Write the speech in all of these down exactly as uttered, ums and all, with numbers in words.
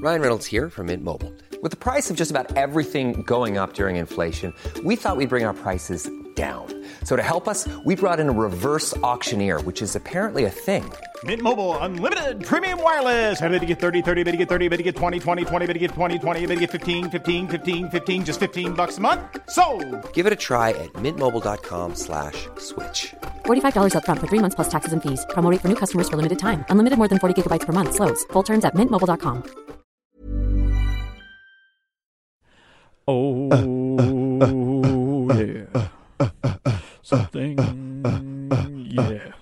Ryan Reynolds here from Mint Mobile. With the price of just about everything going up during inflation, we thought we'd bring our prices down. So to help us, we brought in a reverse auctioneer, which is apparently a thing. Mint Mobile Unlimited Premium Wireless. How to get thirty, thirty, how to get thirty, how to get twenty, twenty, twenty, how to get twenty, twenty, how to get fifteen, fifteen, fifteen, fifteen, just fifteen bucks a month? Sold! Give it a try at mintmobile.com slash switch. forty-five dollars up front for three months plus taxes and fees. Promo rate for new customers for limited time. Unlimited more than forty gigabytes per month. Slows full terms at mint mobile dot com. Oh, yeah. Something, yeah.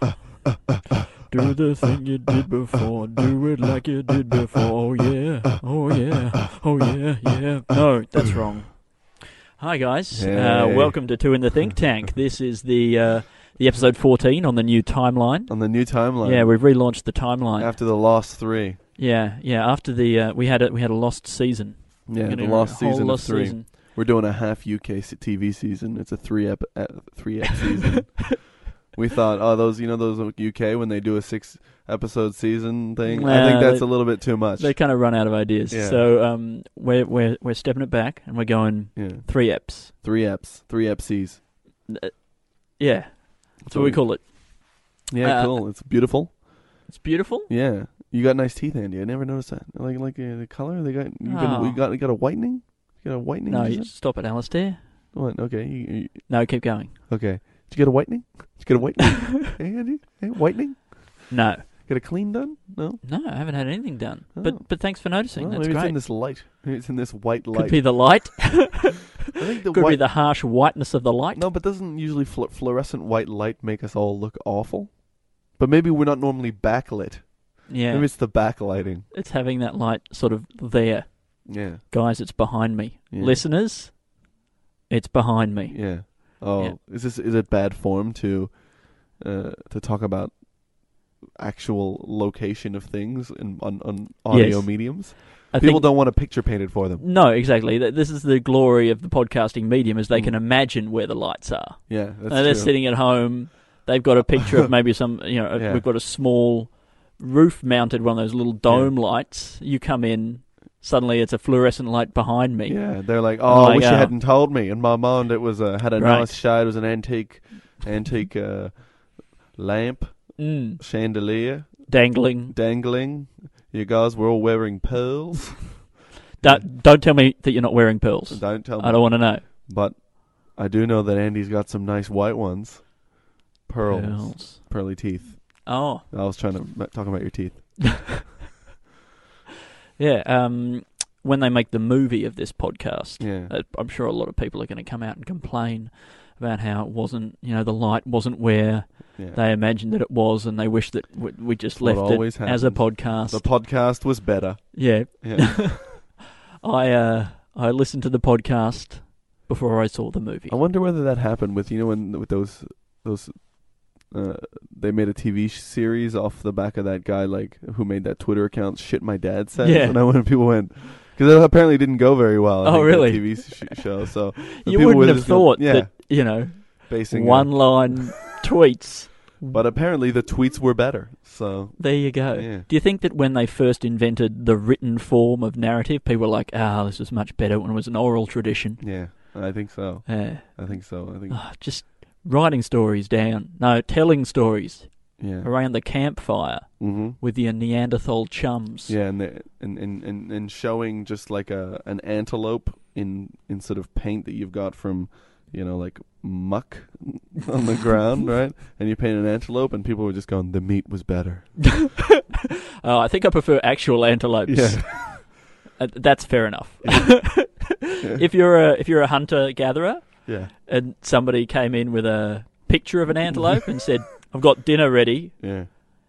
Do the thing you did before. Do it like you did before. Oh, yeah. Oh, yeah. Oh, yeah, yeah. No, that's wrong. Hi, guys. Hey. Uh, welcome to Two in the Think Tank. This is the uh, the episode fourteen on the new timeline. On the new timeline. Yeah, we've relaunched the timeline. After the Lost three. Yeah, yeah. After the uh, we had a we had a lost season. Yeah, We're the gonna Lost do a whole season lost of three. season. We're doing a half U K s- T V season. It's a three ep uh, three ep season. We thought, oh, those you know those U K when they do a six episode season thing. I think Nah, that's they- a little bit too much. They kind of run out of ideas. Yeah. So um, we're we're we're stepping it back and we're going yeah, three eps. three eps, three ep Cs. Uh, yeah, that's what we call it. Yeah, Uh, cool. It's beautiful. It's beautiful. Yeah, you got nice teeth, Andy. I never noticed that. Like like uh, the color they got. You got Oh. we got you got a whitening. You got a whitening. No, is you it? stop it, Alistair. What? Okay. You, you, No, keep going. okay. Did you get a whitening? Did you get a whitening? Hey, Andy. Hey, whitening. No, Get a clean done? No. no, I haven't had anything done. Oh. But but thanks for noticing. Well, That's maybe it's great. in this light. Maybe it's in this white Could light. be the light. I think the Could white. be the harsh whiteness of the light. No, but doesn't usually fl- fluorescent white light make us all look awful? But maybe we're not normally backlit. Yeah, Maybe it's the backlighting. it's having that light sort of there, Yeah. guys. It's behind me. Yeah. Listeners, it's behind me. Yeah. Oh, Yeah. is this is it bad form to uh, to talk about actual location of things in on, on audio Yes. mediums? I People think, don't want a picture painted for them. No, exactly. Th- This is the glory of the podcasting medium, is they Mm. can imagine where the lights are. Yeah, that's Uh, they're true. sitting at home. They've got a picture of maybe some, you know, a- Yeah. we've got a small roof-mounted one of those little dome lights. You come in, suddenly it's a fluorescent light behind me. Yeah, they're like, oh, I Like, wish you uh, hadn't told me. In my mind, it was uh, had a Right. nice shade. It was an antique, antique uh, lamp, Mm, chandelier, dangling. dangling. You guys were all wearing pearls. Don't, don't tell me that you're not wearing pearls. Don't tell me. I don't want to know. But I do know that Andy's got some nice white ones. Pearls. Pearls. Pearly teeth. Oh, I was trying to m- talk about your teeth. yeah. Um, when they make the movie of this podcast, Yeah. uh, I'm sure a lot of people are going to come out and complain about how it wasn't, you know, the light wasn't where yeah. they imagined that it was, and they wish that we, we just What left it always as a happens. podcast. The podcast was better. yeah, Yeah. I uh, I listened to the podcast before I saw the movie. I wonder whether that happened with, you know, when with those those uh, they made a T V sh- series off the back of that guy, like, who made that Twitter account, Shit My Dad Says. Yeah. And I when people went, because it apparently didn't go very well. I Oh, think, that really? T V sh- show. So the You people wouldn't with have this- thought yeah, that, you know, basing one it. line tweets. But apparently the tweets were better. So There you go. Yeah. Do you think that when they first invented the written form of narrative, people were like, ah, this is much better when it was an oral tradition? yeah, I think so. Uh, I think so. I think ah, just writing stories down. No, telling stories yeah. around the campfire Mm-hmm. with your Neanderthal chums. Yeah, and, the, and and and and showing just like a an antelope in in sort of paint that you've got from, you know, like muck on the ground, right? And you paint an antelope, and people were just going, the meat was better. Oh, I think I prefer actual antelopes. Yeah. Uh, that's fair enough. If you're a if you're a hunter gatherer Yeah, and somebody came in with a picture of an antelope and said, "I've got dinner ready," yeah,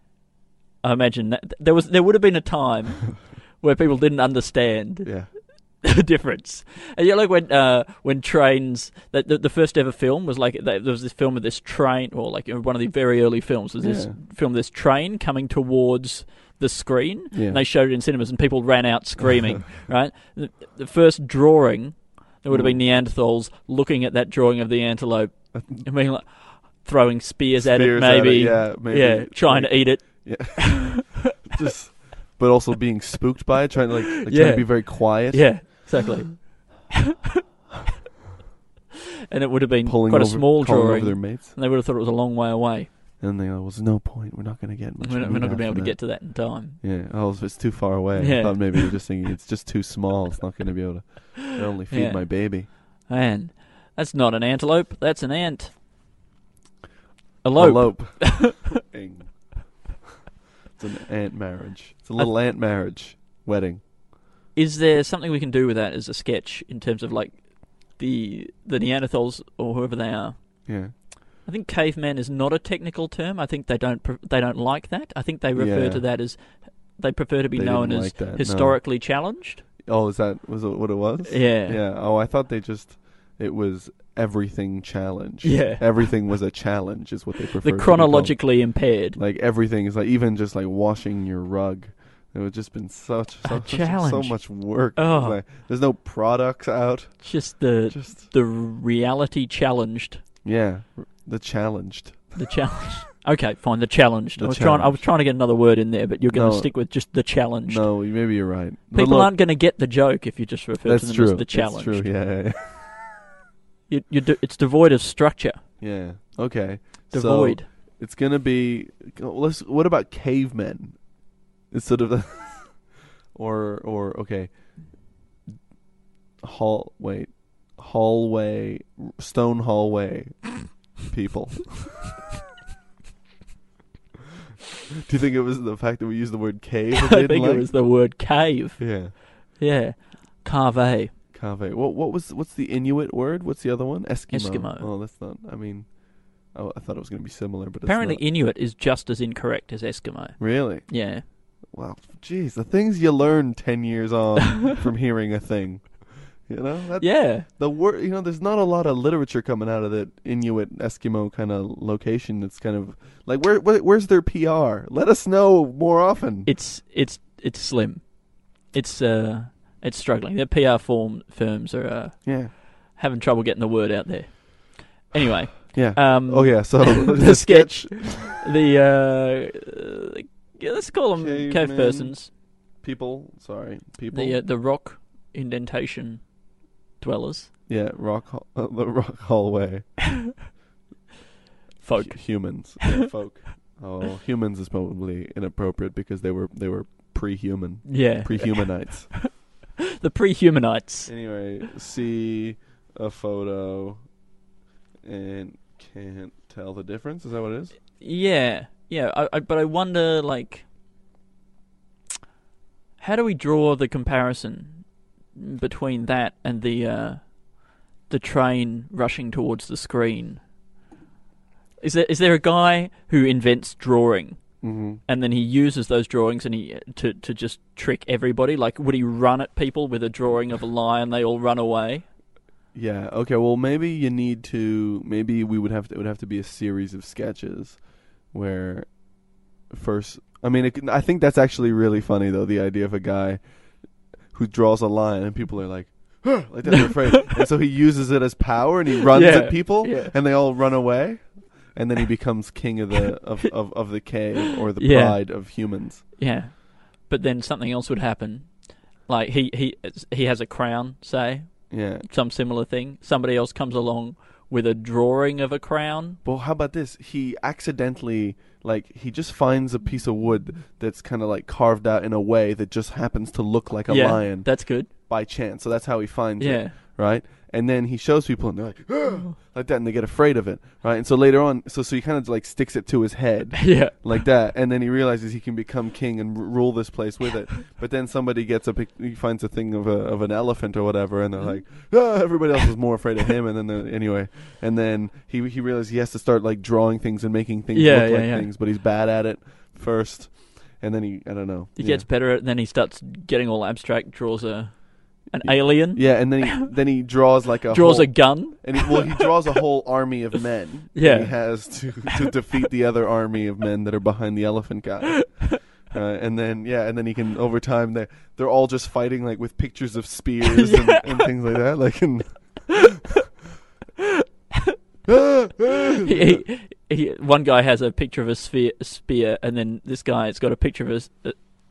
I imagine that there was there would have been a time where people didn't understand yeah, the difference. And you know, like when uh, when trains, the, the the first ever film was like there was this film of this train, or like one of the very early films was this Yeah. film of this train coming towards the screen, Yeah. and they showed it in cinemas, and people ran out screaming. Right, the, the first drawing, there would have been Neanderthals looking at that drawing of the antelope, and being like throwing spears, at it, Spears at maybe, it, yeah, maybe, yeah, trying like- to eat it. yeah. Just but also being spooked by it, trying to like, like Yeah. trying to be very quiet. Yeah, exactly. And it would have been Pulling quite over, a small calling drawing, over their mates. and they would have thought it was a long way away. And they go, well, there's no point. We're not going to get much We're not, food we're not going to be after able to that. get to that in time. Yeah. Oh, if it's too far away. Yeah. I thought maybe you're just thinking it's just too small. It's not going to be able to I'll only feed Yeah. my baby. Man, that's not an antelope. That's an ant. Elope. Elope. Ing. It's an ant marriage. It's a little ant marriage wedding. Is there something we can do with that as a sketch in terms of like the the Neanderthals or whoever they are? Yeah. I think caveman is not a technical term. I think they don't pre- they don't like that. I think they refer Yeah. to that as they prefer to be They known didn't as like that, no. historically challenged. Oh, is that was it what it was? Yeah. Yeah. Oh, I thought they just it was everything challenge. Yeah. Everything was a challenge is what they prefer. The chronologically impaired. Like everything is like even just like washing your rug. It would just been such A so, challenge. so much work. Oh. It's like, there's no products out. Just the Just the reality challenged. yeah, the challenged. The challenge. Okay, fine. The challenged. The I was trying. I was challenged. trying to get another word in there, but you're going to No. stick with just the challenged. No, maybe you're right. But People look, aren't going to get the joke if you just refer that's to them true. as the challenged. That's true. Yeah, yeah, yeah. You, you do, it's devoid of structure. Yeah. Okay. Devoid. So it's gonna be. Let's. What about cavemen? Instead of the. or or okay. Hall. Wait. Hallway. Stone hallway. People. Do you think it was the fact that we used the word cave? that they I didn't think like? it was the word cave. Yeah. Yeah, cave. Cave. What what was what's the Inuit word? What's the other one? Eskimo. Eskimo. Oh, that's not. I mean, oh, I thought it was going to be similar, but Apparently, it's not. Inuit is just as incorrect as Eskimo. Really? Yeah. Wow. Jeez, the things you learn ten years on from hearing a thing. You know? That, Yeah. The word. You know, there's not a lot of literature coming out of that Inuit Eskimo kind of location. That's kind of like where, where where's their P R? Let us know more often. It's it's it's slim. It's uh it's struggling. Their P R form firms are uh, yeah. having trouble getting the word out there. Anyway. Yeah. Um, oh yeah. So the sketch, the uh, uh, yeah, let's call them cave Cavemen. persons. People. Sorry. People. The uh, the rock indentation dwellers, yeah. Rock. hall- Uh, the rock hallway. folk. Hu- humans. Yeah, folk. Oh, humans is probably inappropriate because they were they were pre-human, Yeah, pre-humanites. the pre-humanites. Anyway, see a photo and can't tell the difference. Is that what it is? Yeah, yeah. I, I, but I wonder, like, how do we draw the comparison between that and the uh, the train rushing towards the screen? Is there is there a guy who invents drawing Mm-hmm. and then he uses those drawings and he to to just trick everybody? Like, would he run at people with a drawing of a lion? They all run away. Yeah. Okay. Well, maybe you need to. Maybe we would have to. It would have to be a series of sketches, where first. I mean, it, I think that's actually really funny though. The idea of a guy who draws a lion and people are like, huh, like that, they're afraid, and so he uses it as power and he runs Yeah, at people yeah. and they all run away, and then he becomes king of the of, of, of the cave or the Yeah. pride of humans. Yeah, but then something else would happen. Like he he he has a crown, say, Yeah. some similar thing. Somebody else comes along with a drawing of a crown. Well, how about this? He accidentally, like, he just finds a piece of wood that's kind of like carved out in a way that just happens to look like a yeah, lion that's good. by chance. So that's how he finds Yeah. it, right? And then he shows people, and they're like, "Ah!" like that, and they get afraid of it, right? And so later on, so so he kind of like sticks it to his head, Yeah. like that, and then he realizes he can become king and r- rule this place with it. But then somebody gets a pic- he finds a thing of a of an elephant or whatever, and they're like, ah, everybody else is more afraid of him. And then they're- anyway, and then he he realizes he has to start like drawing things and making things Yeah, look yeah, like yeah. things, but he's bad at it first, and then he I don't know. He yeah. gets better at it, and then he starts getting all abstract, draws a an alien, yeah, and then he then he draws like a draws whole, a gun. and he, well he draws a whole army of men. Yeah. that he has to to defeat the other army of men that are behind the elephant guy. Uh, and then yeah, and then he can over time they they're all just fighting like with pictures of spears and, and things like that. Like and he, he, he, one guy has a picture of a sphere, spear, and then this guy's got a picture of a, s- a,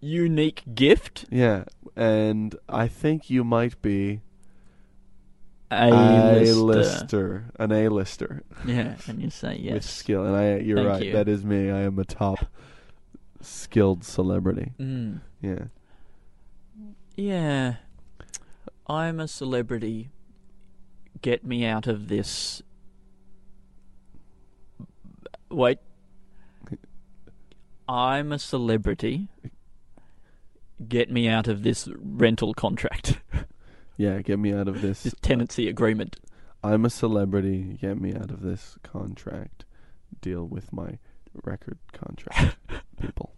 unique gift. Yeah, and I think you might be A-lister. A-lister, an A-lister Yeah, and you say yes. with skill. And I, you're Thank right. you. That is me. I am a top skilled celebrity. Mm. Yeah. Yeah. I'm a celebrity. Get me out of this. Wait. I'm a celebrity. Get me out of this rental contract. Yeah, get me out of this. This tenancy agreement. I'm a celebrity. Get me out of this contract. Deal with my record contract, people.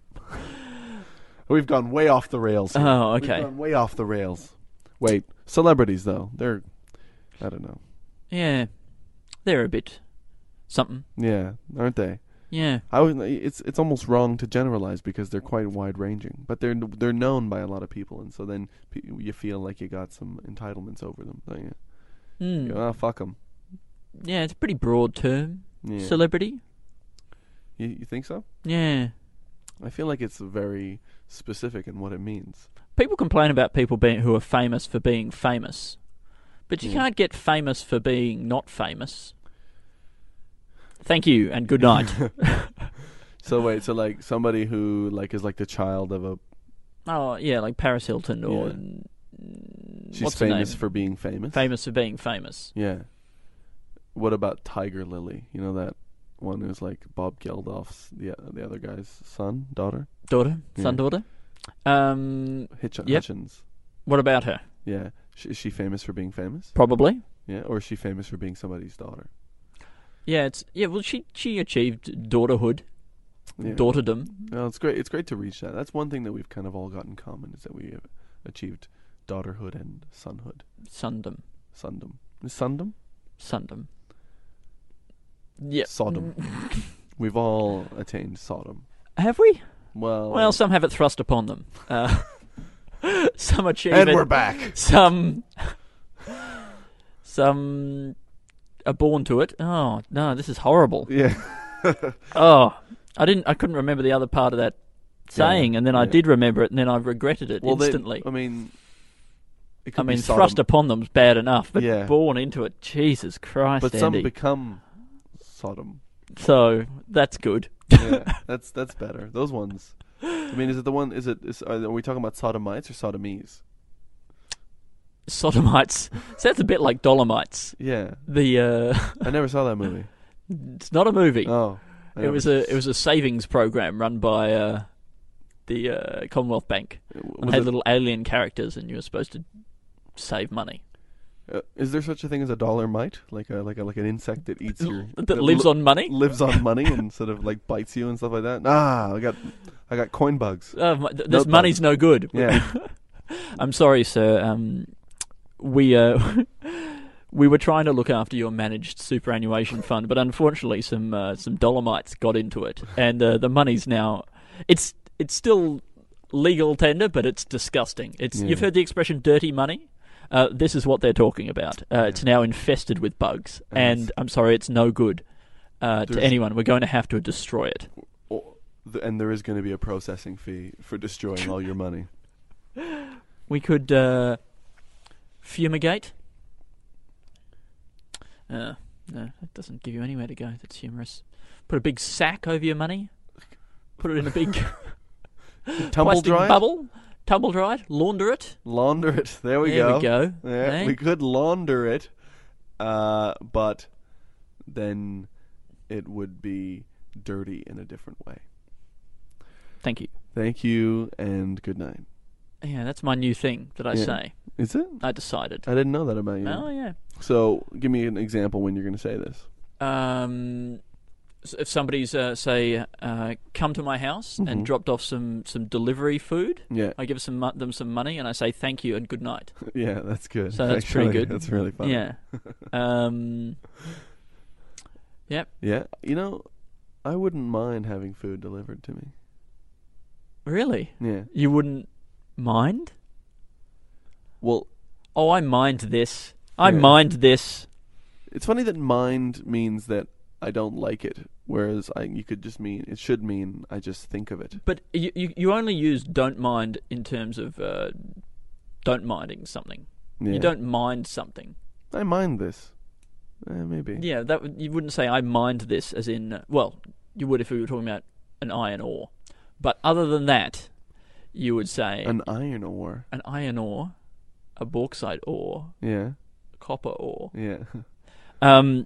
We've gone way off the rails here. Oh, okay. We've gone way off the rails. Wait, celebrities, though. They're, I don't know. Yeah. They're a bit something. Yeah, aren't they? Yeah. I would, it's it's almost wrong to generalize because they're quite wide ranging, but they're they're known by a lot of people, and so then p- you feel like you got some entitlements over them. Don't you? Mm. You go, oh, fuck them. Yeah, it's a pretty broad term. Yeah. Celebrity. You, you think so? Yeah. I feel like it's very specific in what it means. People complain about people being who are famous for being famous, but you Yeah. can't get famous for being not famous. Thank you and good night. So wait, so like somebody who like is like the child of a Oh yeah, like Paris Hilton or Yeah. mm, she's what's her famous name? for being famous. famous for being famous. Yeah. What about Tiger Lily? You know that one who's like Bob Geldof's the the other guy's son, daughter, Daughter, son, Yeah. daughter. Um, Hitch- Yep. Hutchins. what about her? Yeah, Sh- is she famous for being famous? Probably. Yeah, or is she famous for being somebody's daughter? Yeah, it's yeah. Well, she she achieved daughterhood, Yeah. daughterdom. Well, it's great. It's great to reach that. That's one thing that we've kind of all got in common is that we have achieved daughterhood and sonhood, Sundom, sundom. Is sundom? Sundom. Yep. Sodom. We've all attained Sodom. Have we? Well, Well, some have it thrust upon them. Uh, some achieve and it. we're back. Some, some are born to it. Oh no, this is horrible. Yeah. Oh, I didn't. I couldn't remember the other part of that saying, Yeah, and then I yeah. did remember it, and then I regretted it Well, they- instantly. I mean, it I could be mean, Sodom, thrust upon them's bad enough, but Yeah. born into it, Jesus Christ, but some Andy. become Sodom. So that's good. Yeah, that's that's better. Those ones. I mean, is it the one? Is it? Is, are we talking about sodomites or sodomies? Sodomites sounds a bit like Dolomites. Yeah, The uh, I never saw that movie. it's not a movie. Oh, I it never was a it was a savings program run by uh, the uh, Commonwealth Bank. Was And had it- little alien characters, and you were supposed to save money uh, is there such a thing as a dollar mite? Like a like a like an insect that eats your that lives li- on money. lives on money and sort of like bites you and stuff like that. Ah, I got I got coin bugs. Uh, my- th- No this money's no good. Yeah. I'm sorry, sir. Um, we uh, we were trying to look after your managed superannuation fund, but unfortunately, some uh, some Dolomites got into it, and uh, the money's now it's it's still legal tender, but it's disgusting. It's Yeah. You've heard the expression "dirty money." Uh, this is what they're talking about. Uh, It's now infested with bugs, And and I'm sorry, it's no good uh, to There's- anyone. We're going to have to destroy it. Or, th- and there is going to be a processing fee for destroying all your money. We could uh, fumigate. Uh, no, that doesn't give you anywhere to go. That's humorous. Put a big sack over your money. Put it in a big Tumble plastic dry it? bubble. Tumble dry it. Launder it. Launder it. There we there go. we go. Yeah, Eh? we could launder it, uh, but then it would be dirty in a different way. Thank you. Thank you and good night. Yeah, that's my new thing that I Yeah. say. Is it? I decided. I didn't know that about you. Oh yeah. So, give me an example when you're going to say this. Um, s- if somebody's uh, say uh, come to my house Mhm. and dropped off some, some delivery food, Yeah, I give some mo- them some money and I say thank you and good night. yeah, that's good. So that's pretty Actually, good. That's really fun. Yeah. Um. Yep. Yeah, you know, I wouldn't mind having food delivered to me. Really? Yeah. You wouldn't mind? Well, Oh, I mind this. I Yeah. mind this. it's funny that mind means that I don't like it, Whereas I, you could just mean it should mean I just think of it. But you you, you only use don't mind in terms of uh, don't minding something. Yeah. You don't mind something. I mind this. Eh, maybe. Yeah, that would- you wouldn't say I mind this as in uh, well, you would if we were talking about an iron ore. But other than that, you would say An iron ore. an iron ore, a bauxite ore, Yeah. a copper ore. Yeah. Um.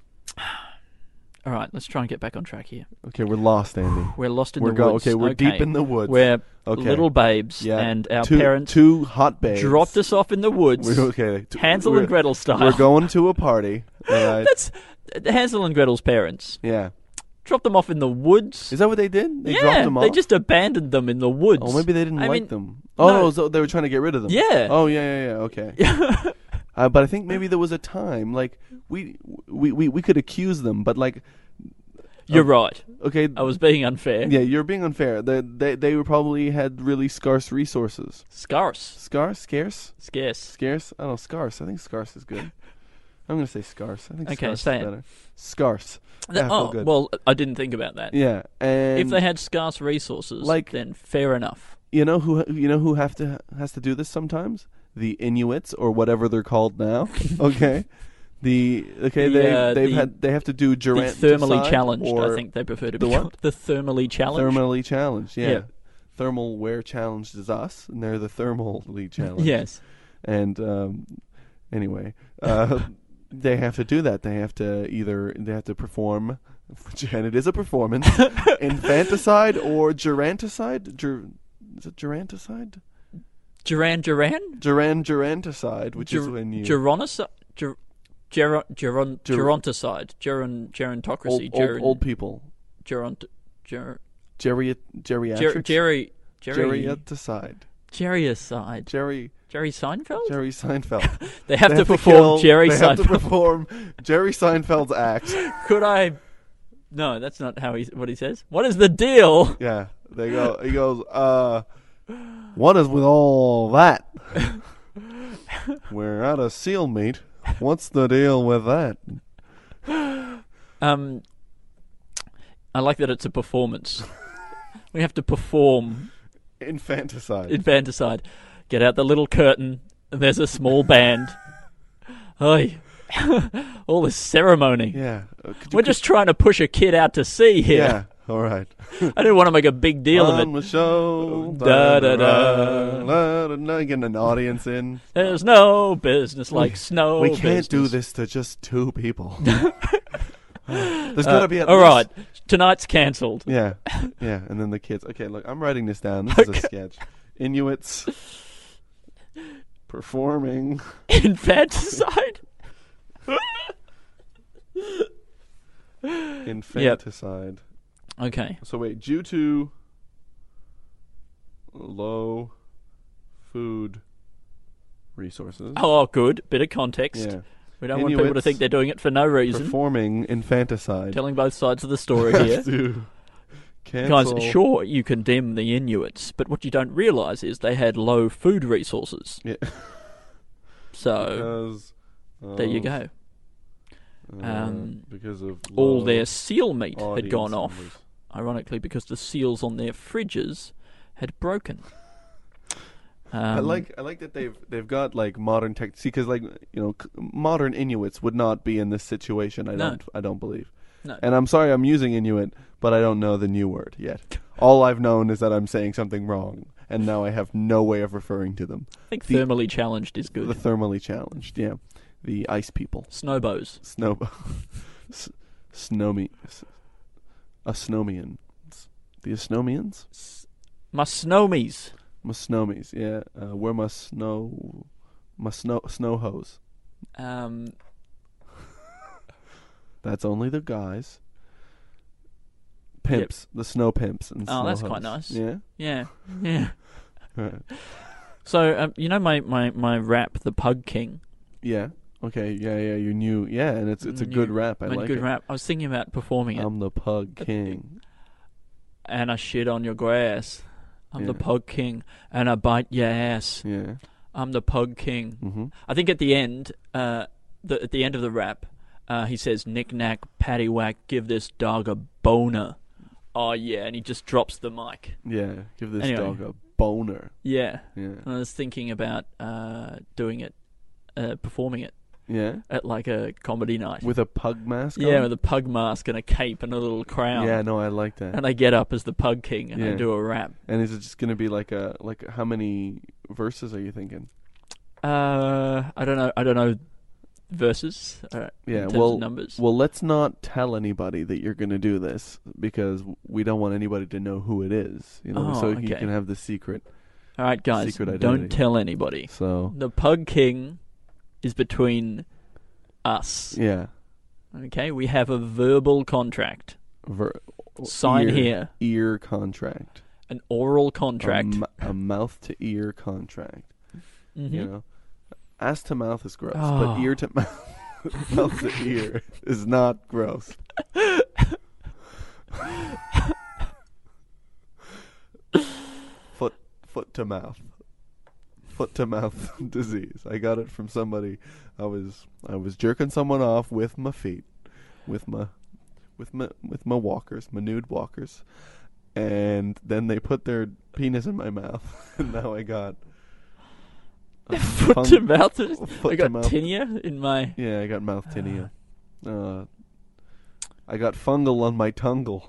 All right, let's try and get back on track here. Okay, we're lost, Andy. We're lost in We're the go- woods. okay, we're deep in the woods. We're Okay. little babes, Yeah. and our two, parents two hot babes dropped us off in the woods, We're, okay, t- Hansel we're- and Gretel style. We're going to a party. All right. That's Hansel and Gretel's parents. Yeah. Dropped them off in the woods. Is that what they did? They yeah, dropped them off. they just abandoned them in the woods. Oh, maybe they didn't I like mean, them. Oh no. no, so they were trying to get rid of them. Yeah. Oh yeah, yeah, yeah. Okay. uh, but I think maybe there was a time like we we we, we could accuse them, but like You're uh, right. Okay. I was being unfair. Yeah, you're being unfair. They they they were probably had really scarce resources. Scarce. Scarce, scarce, Scarce. scarce. I don't know. Scarce. I think scarce is good. I'm gonna say scarce. I think Okay, scarce say is it. better. Scarce. The- Yeah, I feel oh, good. well, I didn't think about that. Yeah, and If they had scarce resources, Like- then fair enough. you know who you know who have to has to do this sometimes? The Inuits or whatever they're called now. Okay. The okay The, they uh, they've the- had they have to do The Durant thermally challenged, or I think they prefer to the be what? called. The thermally challenged. thermally challenged. Yeah. Yeah. Thermal wear challenged is us, and they're the thermally challenged. Yes. And um, anyway, uh, they have to do that. They have to either they have to perform, and it is a performance, infanticide or geranticide. Ger, is it geranticide? Duran Duran? Geran geranticide, which is when you Geronicide? Ger- Geron, Geron, Ger- geronticide. Geron, gerontocracy. old, old, geron, old people. Geront, ger, Geri, ger, geriatrics. Jerry. Jerry. Geriaticide. Jerryicide. Jerry. Jerry Seinfeld? Jerry Seinfeld. They have They to have to perform kill- Jerry They have to Seinfeld. perform Jerry Seinfeld's act. Could I? No, that's not how he. What he says. What is the deal? Yeah, they go. He goes. Uh, what is with all that? We're out of seal meat. What's the deal with that? Um, I like that it's a performance. We have to perform Infanticide. infanticide. Get out the little curtain, and there's a small band. Oi. All this ceremony. yeah. Uh, could you- We're just trying to push a kid out to sea could- here. Yeah. All right. I didn't want to make a big deal On of it. the show. Da, da, da. da, da, da, Getting an audience in. There's no business like snow. we can't do business. this to just two people. There's Uh, gotta be at all least- right, tonight's cancelled. Yeah, yeah, and then the kids. Okay, look, I'm writing this down. This is a sketch. Inuits performing Infanticide. infanticide. Okay. So wait, due to low food resources. Oh, good. Bit of context. Yeah, We don't want people to Inuits think they're doing it for no reason. performing infanticide. Telling both sides of the story Have here. to Guys, cancel- sure, you condemn the Inuits, but what you don't realise is they had low food resources. Yeah. So, Because there you of, go. uh, Um, because of All low their seal meat had audience gone off. numbers. Ironically, because the seals on their fridges had broken. Um, I like I like that they've they've got like modern tech. See, because like you know, c- modern Inuits would not be in this situation. I No. don't I don't believe. No. And I'm sorry, I'm using Inuit, but I don't know the new word yet. All I've known is that I'm saying something wrong, and now I have no way of referring to them. I think the- thermally challenged is good. The thermally challenged, yeah, the ice people, Snowbows. snow, s- snowme, s- Asnomians, the Asnomians, My snowmies. Musnomies, yeah. Uh, we're my snow, my snow snow hose. Um, That's only the guys. Pimps, the snow pimps, and Oh, snow that's hose. quite nice. Yeah. yeah, yeah. Right. So, um, you know my, my, my rap, The Pug King? Yeah. Okay. Yeah. Yeah. You knew. Yeah, and it's it's a New- good rap. I my like good it. rap. I was thinking about performing it. I'm the pug king. And I shit on your grass. I'm the Yeah. Pug King. And I bite your ass. Yeah. I'm the Pug King. Mm-hmm. I think at the end, uh, the, at the end of the rap, Uh, he says, knick-knack, paddywhack, give this dog a boner. Oh, yeah, and he just drops the mic. Yeah, give this Anyway. dog a boner. Yeah. Yeah. I was thinking about uh, doing it, uh, performing it Yeah? at like a comedy night. With a pug mask yeah, on? with a pug mask and a cape and a little crown. Yeah, no, I like that. And I get up as the Pug King and I Yeah. do a rap. And is it just going to be like a, like how many verses are you thinking? Uh, I don't know. I don't know verses. Uh, Yeah, in terms well, of numbers. well, let's not tell anybody that you're going to do this because we don't want anybody to know who it is. You know, Oh, so you okay. can have the secret. All right, guys, secret don't identity. tell anybody. So The Pug King is between us. yeah, Okay, we have a verbal contract. Ver- Sign ear, here. Ear contract. An oral contract. A, m- a mouth to ear contract. Mhm. You know, ass to mouth is gross, Oh. but ear to mouth, mouth to ear is not gross. foot, foot to mouth, foot to mouth disease. I got it from somebody. I was, I was jerking someone off with my feet, with my, with my, with my walkers, my nude walkers, and then they put their penis in my mouth, and now I got. Uh, Foot fung- to mouth. foot I to got mouth. tinea in my. Yeah, I got mouth tinea. Uh, I got fungal on my tungle.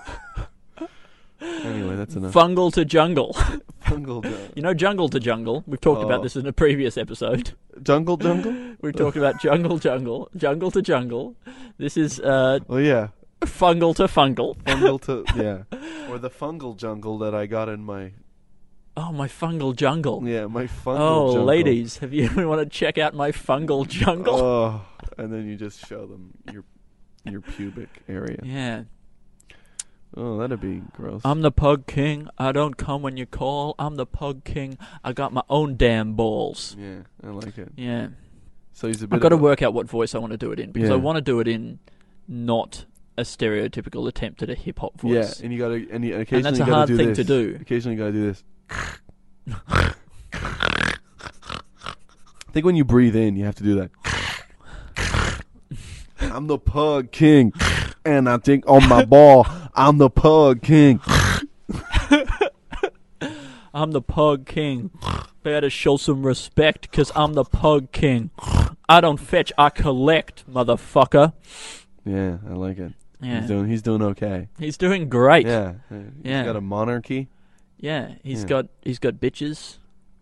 Anyway, that's enough. Fungal to jungle. Fungal ju- You know jungle to jungle? We've talked Oh. about this in a previous episode. jungle jungle? We've talked about jungle jungle. Jungle to jungle. This is uh, Oh yeah, fungal to fungal. fungal to yeah, or the fungal jungle that I got in my Oh, my fungal jungle. yeah my fungal Oh, jungle. ladies, have you want to check out my fungal jungle? Oh, and then you just show them your your pubic area. Yeah. Oh, that'd be gross. I'm the Pug King. I don't come when you call. I'm the Pug King. I got my own damn balls. yeah, I like it. Yeah. So he's a bit. I've got to of a- work out what voice I want to do it in because Yeah. I want to do it in not a stereotypical attempt at a hip hop Yeah, voice. and you gotta and, you, and occasionally that's you a gotta hard do thing this. to do. Occasionally you gotta do this. I think when you breathe in, you have to do that. I'm the Pug King, and I think on my ball, I'm the Pug King. I'm the Pug King. Better show some respect because I'm the Pug King. I don't fetch, I collect, motherfucker. Yeah, I like it. Yeah. He's doing. He's doing okay. He's doing great. Yeah, he's Yeah. got a monarchy. Yeah, he's Yeah. got he's got bitches.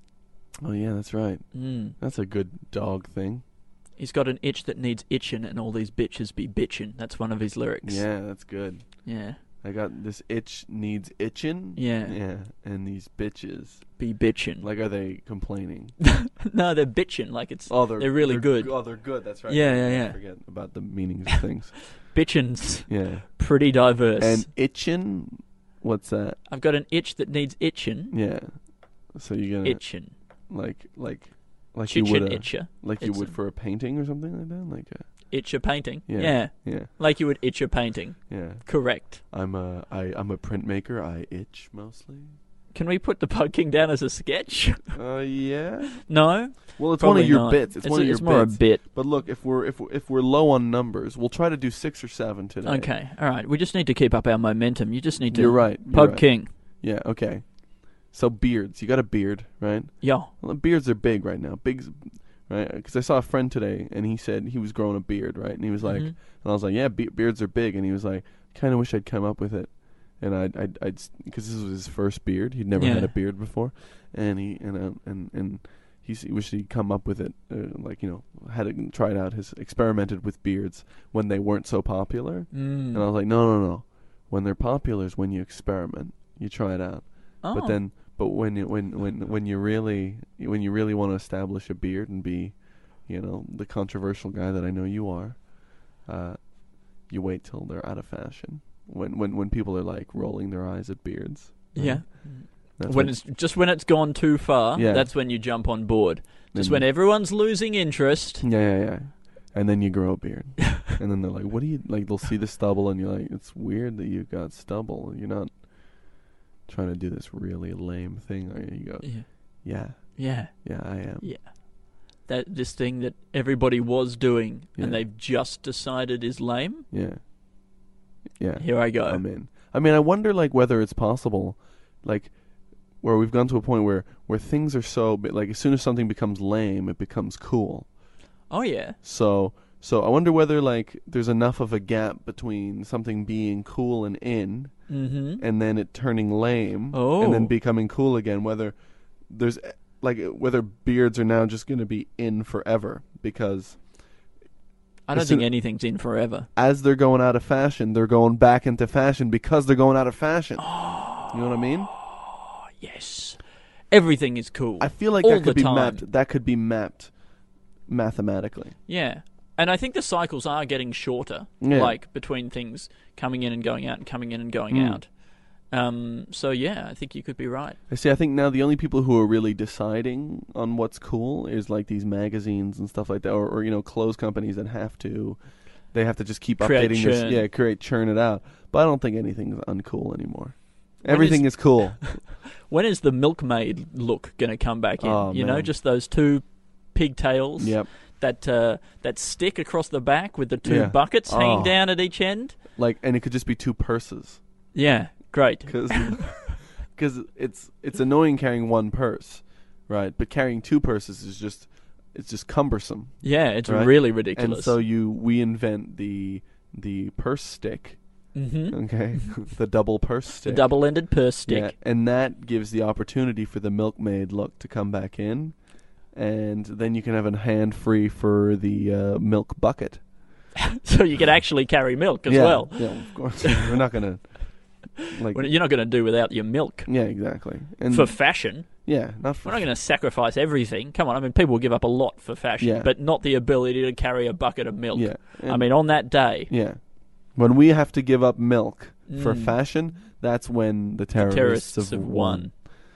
Oh yeah, that's right. Mm. That's a good dog thing. He's got an itch that needs itching, and all these bitches be bitchin'. That's one of his lyrics. Yeah, that's good. Yeah. I got this itch needs itching. Yeah. Yeah, and these bitches. Be bitchin'. Like, are they complaining? No, they're bitchin'. Like it's Oh, they're they're really they're, good. Oh, they're good. That's right. Yeah, I yeah, yeah. forget about the meanings of things. Bitchin's Yeah. pretty diverse. And itching, what's that? I've got an itch that needs itchin'. Yeah. So you're gonna Itchin'. like like like you Chichin' would a, itcher. like you It's would a- for a painting or something like that. Like a Itch a painting. yeah Yeah. yeah Like you would itch a painting. yeah. Correct. I'm a I I'm a printmaker. I itch mostly. Can we put the Pug King down as a sketch? Uh yeah. No. Well, it's Probably one of your not. bits. It's, one a, of your it's more bits. a bit. But look, if we're if we're, if we're low on numbers, we'll try to do six or seven today. Okay. All right. We just need to keep up our momentum. You just need to. You're right. You're Pug right. King. Yeah. Okay. So beards. You got a beard, right? Yeah. Well, beards are big right now. Big, right? Because I saw a friend today, and he said he was growing a beard, right? And he was like, Mhm. and I was like, yeah, be- beards are big. And he was like, kind of wish I'd come up with it. And I'd, I'd, I'd, because this was his first beard. He'd never had Yeah. a beard before, and he, and, uh, and, and he, s- he wished he'd come up with it. Uh, like you know, had it, tried out his, experimented with beards when they weren't so popular. Mm. And I was like, no, no, no. When they're popular is when you experiment. You try it out. oh. But then, but when you, when when when you really when you really want to establish a beard and be, you know, the controversial guy that I know you are, uh, you wait till they're out of fashion. When when when people are like rolling their eyes at beards. right? Yeah. That's When it's just when it's gone too far, Yeah. that's when you jump on board. Just then- when everyone's losing interest. Yeah, yeah, yeah. And then you grow a beard, and then they're like, "What do you like?" They'll see the stubble, and you're like, "It's weird that you got stubble. You're not trying to do this really lame thing." Are you? You go, Yeah. "Yeah, Yeah. yeah, I am." Yeah. that this thing that everybody was doing Yeah. and they've just decided is lame. Yeah. Yeah. Here I go. I'm in. I mean, I wonder, like, whether it's possible, like, where we've gone to a point where, where things are so, bi- like, as soon as something becomes lame, it becomes cool. Oh yeah. So, so I wonder whether, like, there's enough of a gap between something being cool and in, Mm-hmm. and then it turning lame, Oh. and then becoming cool again. Whether there's, like, whether beards are now just going to be in forever, because I don't as think soon- anything's in forever. as they're going out of fashion, they're going back into fashion because they're going out of fashion. You know what I mean? Yes. Everything is cool. I feel like all that could the be time. mapped. That could be mapped mathematically. Yeah. And I think the cycles are getting shorter, Yeah. like between things coming in and going out and coming in and going Mm. out. Um, so yeah, I think you could be right. I see. I think now the only people who are really deciding on what's cool is like these magazines and stuff like that, or, or you know, clothes companies that have to, they have to just keep Create updating this, churn. yeah, create, churn it out. But I don't think anything's uncool anymore. When Everything is- is cool. When is the milkmaid look going to come back in? Oh, you know, man. just those two pigtails Yep. that uh, that stick across the back with the two Yeah. buckets hanging Oh. down at each end. Like, and it could just be two purses. Yeah, great. Because it's it's annoying carrying one purse, right? But carrying two purses is just it's just cumbersome. Yeah, it's Right? really ridiculous. And so you we invent the the purse stick, hmm okay, the double purse the stick, double-ended purse stick. yeah, and that gives the opportunity for the milkmaid look to come back in, and then you can have a hand free for the uh, milk bucket. So you can actually carry milk as yeah, well. yeah, of course. We're not gonna like Well, you're not going to do without your milk. yeah, exactly. And For fashion, yeah, not for we're not going to sacrifice everything. Come on, I mean, people will give up a lot for fashion, Yeah. but not the ability to carry a bucket of milk. yeah. I And- mean, on that day, yeah. When we have to give up milk for Mm. fashion, that's when the terrorists, terrorists have, have won.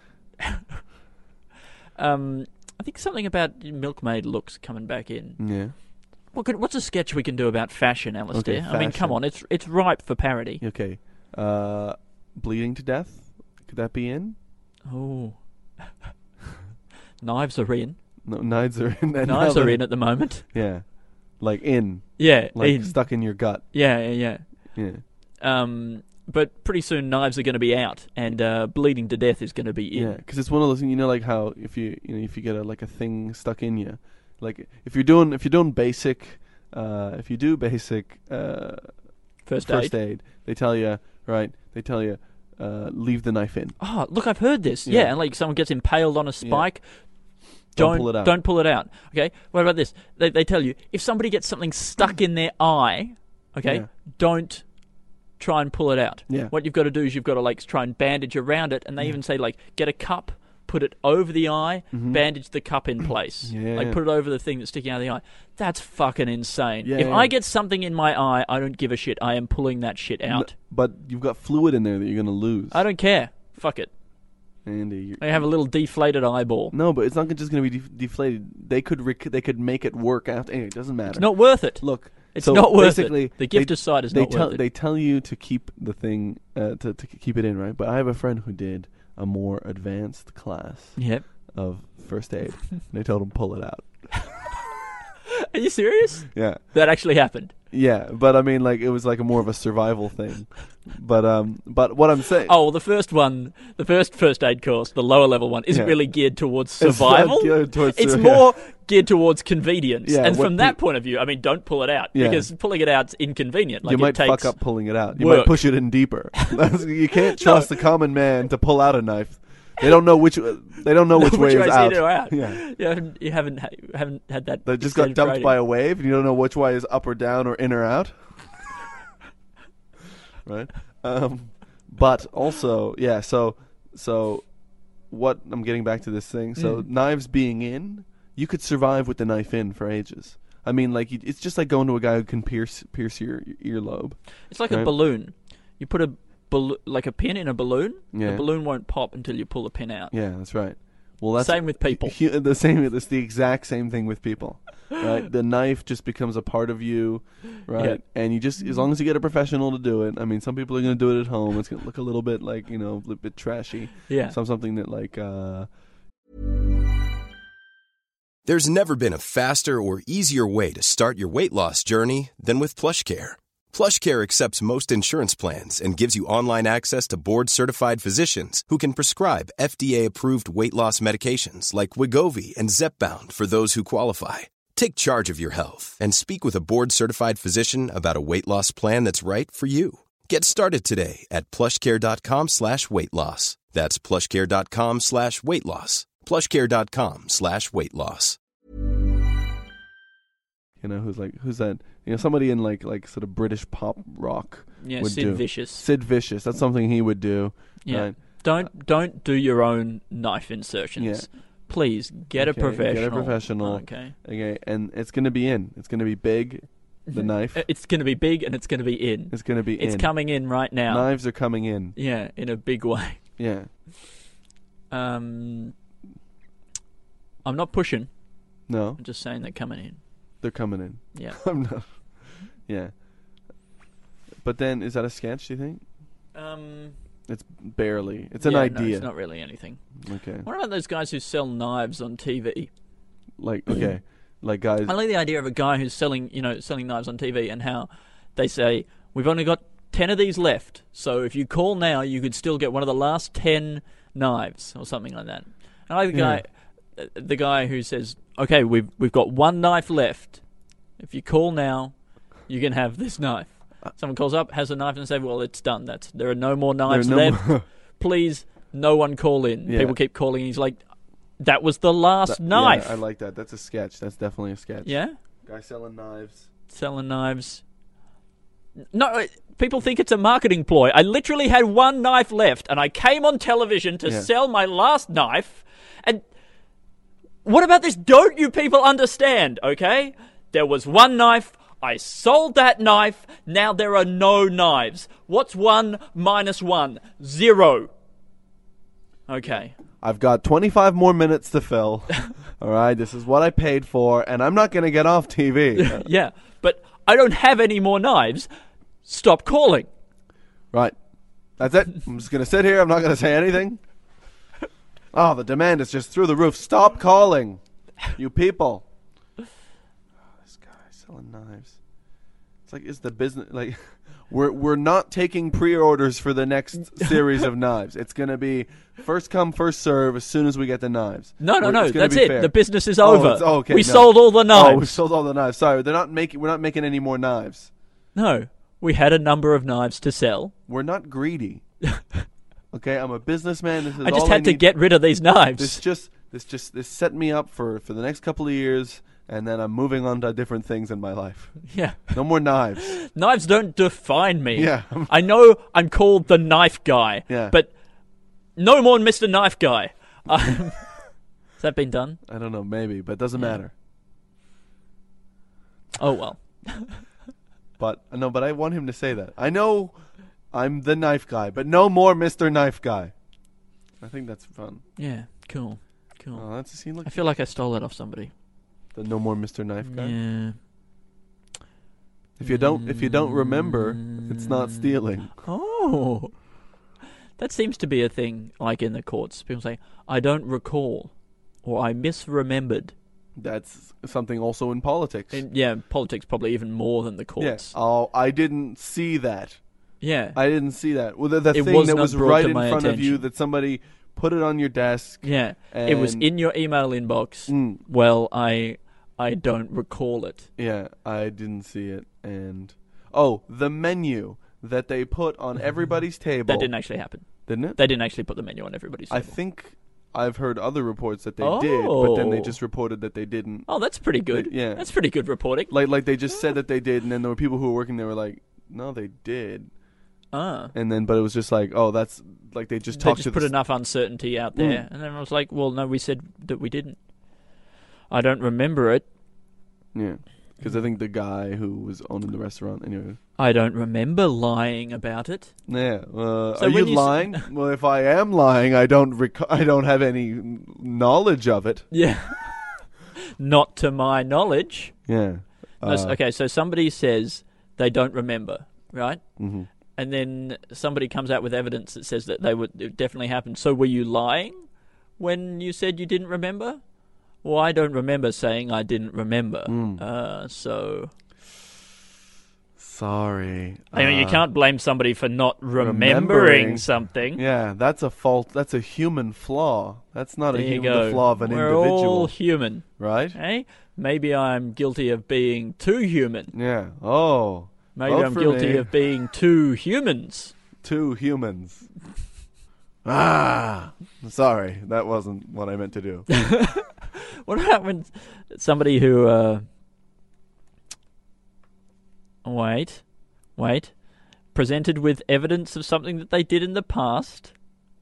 um, I think something about milkmaid looks coming back in. Yeah. What could, what's a sketch we can do about fashion, Alistair? Okay, I mean, come fashion. on, it's it's ripe for parody. Okay. Uh, bleeding to death. Could that be in? Oh, knives are in. No, knives are in. and now Knives are they're- in at the moment. Yeah. Like in. Yeah, Like in. stuck in your gut. yeah, yeah, Yeah. yeah. Um, but pretty soon knives are going to be out, and uh, bleeding to death is going to be in. Yeah. Because it's one of those things. You know, like how if you you know if you get a like a thing stuck in you, like if you're doing if you're doing basic, uh, if you do basic uh, First, first aid. aid, they tell you right. They tell you uh, leave the knife in. Oh, look, I've heard this. Yeah, Yeah. and like someone gets impaled on a spike. Don't pull it out. Don't pull it out. Okay. What about this? They they tell you if somebody gets something stuck in their eye, okay, Yeah. don't try and pull it out. Yeah. What you've got to do is you've got to like try and bandage around it, and they even say like get a cup, put it over the eye, Mhm. bandage the cup in place. Yeah. Like put it over the thing that's sticking out of the eye. That's fucking insane. Yeah, if yeah. I get something in my eye, I don't give a shit. I am pulling that shit out. N- but you've got fluid in there that you're gonna lose. I don't care. Fuck it. Andy, you're, I have a little deflated eyeball. no, but it's not just going to be def- deflated. They could rec- they could make it work out. Anyway, it doesn't matter. It's not worth it. Look, It's so not worth basically, it. The gift they, aside is they not tell worth it. they tell you to keep the thing uh, to to keep it in, right? But I have a friend who did a more advanced class Yep. of first aid. And they told him pull it out. Are you serious? Yeah, That actually happened. yeah. But I mean, like it was like a more of a survival thing. But um, but what I'm saying. Oh, well, the first one, the first first aid course, the lower level one, isn't Yeah. really geared towards It's not survival. geared towards It's sur- more geared towards convenience. Yeah, and what from that pe- point of view, I mean, don't pull it out Yeah. because pulling it out's inconvenient. Like you it might takes, fuck up pulling it out. You work. might push it in deeper. That's- you can't trust the common man to pull out a knife. They don't know which. They don't know which, way is way's out. in or out. Yeah, You haven't, you haven't, ha- haven't had that. they just got extended dumped training. by a wave, and you don't know which way is up or down or in or out. Right. Um, but also, yeah. So, so what? I'm getting back to this thing. So, Mm. knives being in, you could survive with the knife in for ages. I mean, like you, it's just like going to a guy who can pierce pierce your earlobe. It's like a Right. balloon. You put a ballo- like a pin in a balloon. Yeah. The balloon won't pop until you pull the pin out. Yeah, that's right. Well, that's Same with people. hu- the same. It's the exact same thing with people, right? The knife just becomes a part of you, right? Yeah. And you just, as long as you get a professional to do it. I mean, some people are going to do it at home. It's going to look a little bit like, you know, a little bit trashy. Yeah. Some something that like, uh, There's never been a faster or easier way to start your weight loss journey than with PlushCare. PlushCare accepts most insurance plans and gives you online access to board-certified physicians who can prescribe F D A-approved weight loss medications like Wegovy and Zepbound for those who qualify. Take charge of your health and speak with a board-certified physician about a weight loss plan that's right for you. Get started today at plushcare.com slash weight loss. That's plushcare.com slash weight loss. plushcare.com slash weight loss. You know, who's like, who's that? You know, somebody in like, like sort of British pop rock. Yeah, would Sid do. Vicious. Sid Vicious. That's something he would do. Yeah. Right? Don't don't do your own knife insertions. Yeah. Please get Okay, a professional. Get a professional. Okay. Okay, and it's gonna be in. It's gonna be big. The knife. It's going to be big and it's going to be in. It's gonna be in. It's coming in right now. Knives are coming in. Yeah, in a big way. Yeah. Um, I'm not pushing. No, I'm just saying they're coming in. they're coming in. Yeah. I'm not. Yeah. But then, is that a sketch? Do you think? Um, It's barely. It's an yeah, idea. No, it's not really anything. Okay. What about those guys who sell knives on T V? Like okay, like guys. I like the idea of a guy who's selling, you know, selling knives on T V, and how they say we've only got ten of these left. So if you call now, you could still get one of the last ten knives or something like that. And I like the guy, Yeah. uh, the guy who says, "Okay, we've we've got one knife left. If you call now, you can have this knife." Someone calls up, has a knife, and say, "Well, it's done. That's there are no more knives no left. more- Please, no one call in." Yeah. People keep calling. He's like, "That was the last That- knife." Yeah, I like that. That's a sketch. That's definitely a sketch. Yeah? Guy selling knives. Selling knives. No, people think it's a marketing ploy. I literally had one knife left, and I came on television to Yeah. sell my last knife. And what about this? Don't you people understand, okay? There was one knife. I sold that knife. Now there are no knives. What's one minus one? Zero. Okay. I've got twenty-five more minutes to fill. All right, this is what I paid for, and I'm not going to get off T V. Yeah, but I don't have any more knives. Stop calling. Right. That's it. I'm just going to sit here. I'm not going to say anything. Oh, the demand is just through the roof. Stop calling, you people. This guy selling knives. It's like, is the business like we're we're not taking pre-orders for the next series of knives. It's going to be first come, first serve as soon as we get the knives. No, no, We're- no. it's gonna That's be it. fair. The business is Oh, over. it's- oh, okay, we no. sold all the knives. Oh, we sold all the knives. Sorry, they're not making. We're not making any more knives. No, we had a number of knives to sell. We're not greedy. Okay, I'm a businessman. This is I just all had to need. get rid of these knives. This just this just this set me up for, for the next couple of years, and then I'm moving on to different things in my life. Yeah. No more knives. Knives don't define me. Yeah. I know I'm called the knife guy. Yeah. But no more Mister Knife Guy. Um, has that been done? I don't know, maybe, but it doesn't Yeah. matter. Oh, well. But no, but I want him to say that. I know I'm the knife guy, but no more Mister Knife Guy. I think that's fun. Yeah, cool. Cool. Oh, that's a scene. Look, I feel like I stole that off somebody. the no more Mister Knife Guy. Yeah. If you don't, if you don't remember, it's not stealing. Oh. That seems to be a thing, like in the courts. People say, I don't recall, or I misremembered. That's something also in politics. And yeah, politics probably even more than the Yes. courts. Oh, I didn't see that. Yeah. I didn't see that. Well, the, the It thing was that not was brought right to in my front of you, attention. that somebody put it on your desk. Yeah. It was and- in your email inbox. Mm. Well, I I don't recall it. Yeah, I didn't see it. And oh, the menu that they put on everybody's table. That didn't actually happen. Didn't it? They didn't actually put the menu on everybody's I table. think I've heard other reports that they did, but then they Oh. just reported that they didn't. Oh, that's pretty good. They- yeah. That's pretty good reporting. Like, like they just said that they did, and then there were people who were working there were like, no, they did. Ah. And then, but it was just like, oh, that's like they just They talked just to put the enough uncertainty out there. Mm. And then I was like, well, no, we said that we didn't. I don't remember it. Yeah, because I think the guy who was owning the restaurant, anyway. I don't remember lying about it. Yeah, uh, So are when you you s- lying? Well, if I am lying, I don't rec- I don't have any knowledge of it. Yeah. Not to my knowledge. Yeah. No, s- Uh, okay, so somebody says they don't remember, right? mhm. And then somebody comes out with evidence that says that they would it definitely happened. So were you lying when you said you didn't remember? Well, I don't remember saying I didn't remember. Mm. Uh, so... Sorry. I mean, you Uh, can't blame somebody for not remembering, remembering. something. Yeah, that's a fault. That's a human flaw. That's not There a you human go. the flaw of an We're individual, all human, right? eh? Maybe I'm guilty of being too human. Yeah. Oh, Maybe vote I'm for guilty me. of being two humans. Two humans. Ah, sorry, that wasn't what I meant to do. What about when somebody who... Uh, wait, wait. Presented with evidence of something that they did in the past,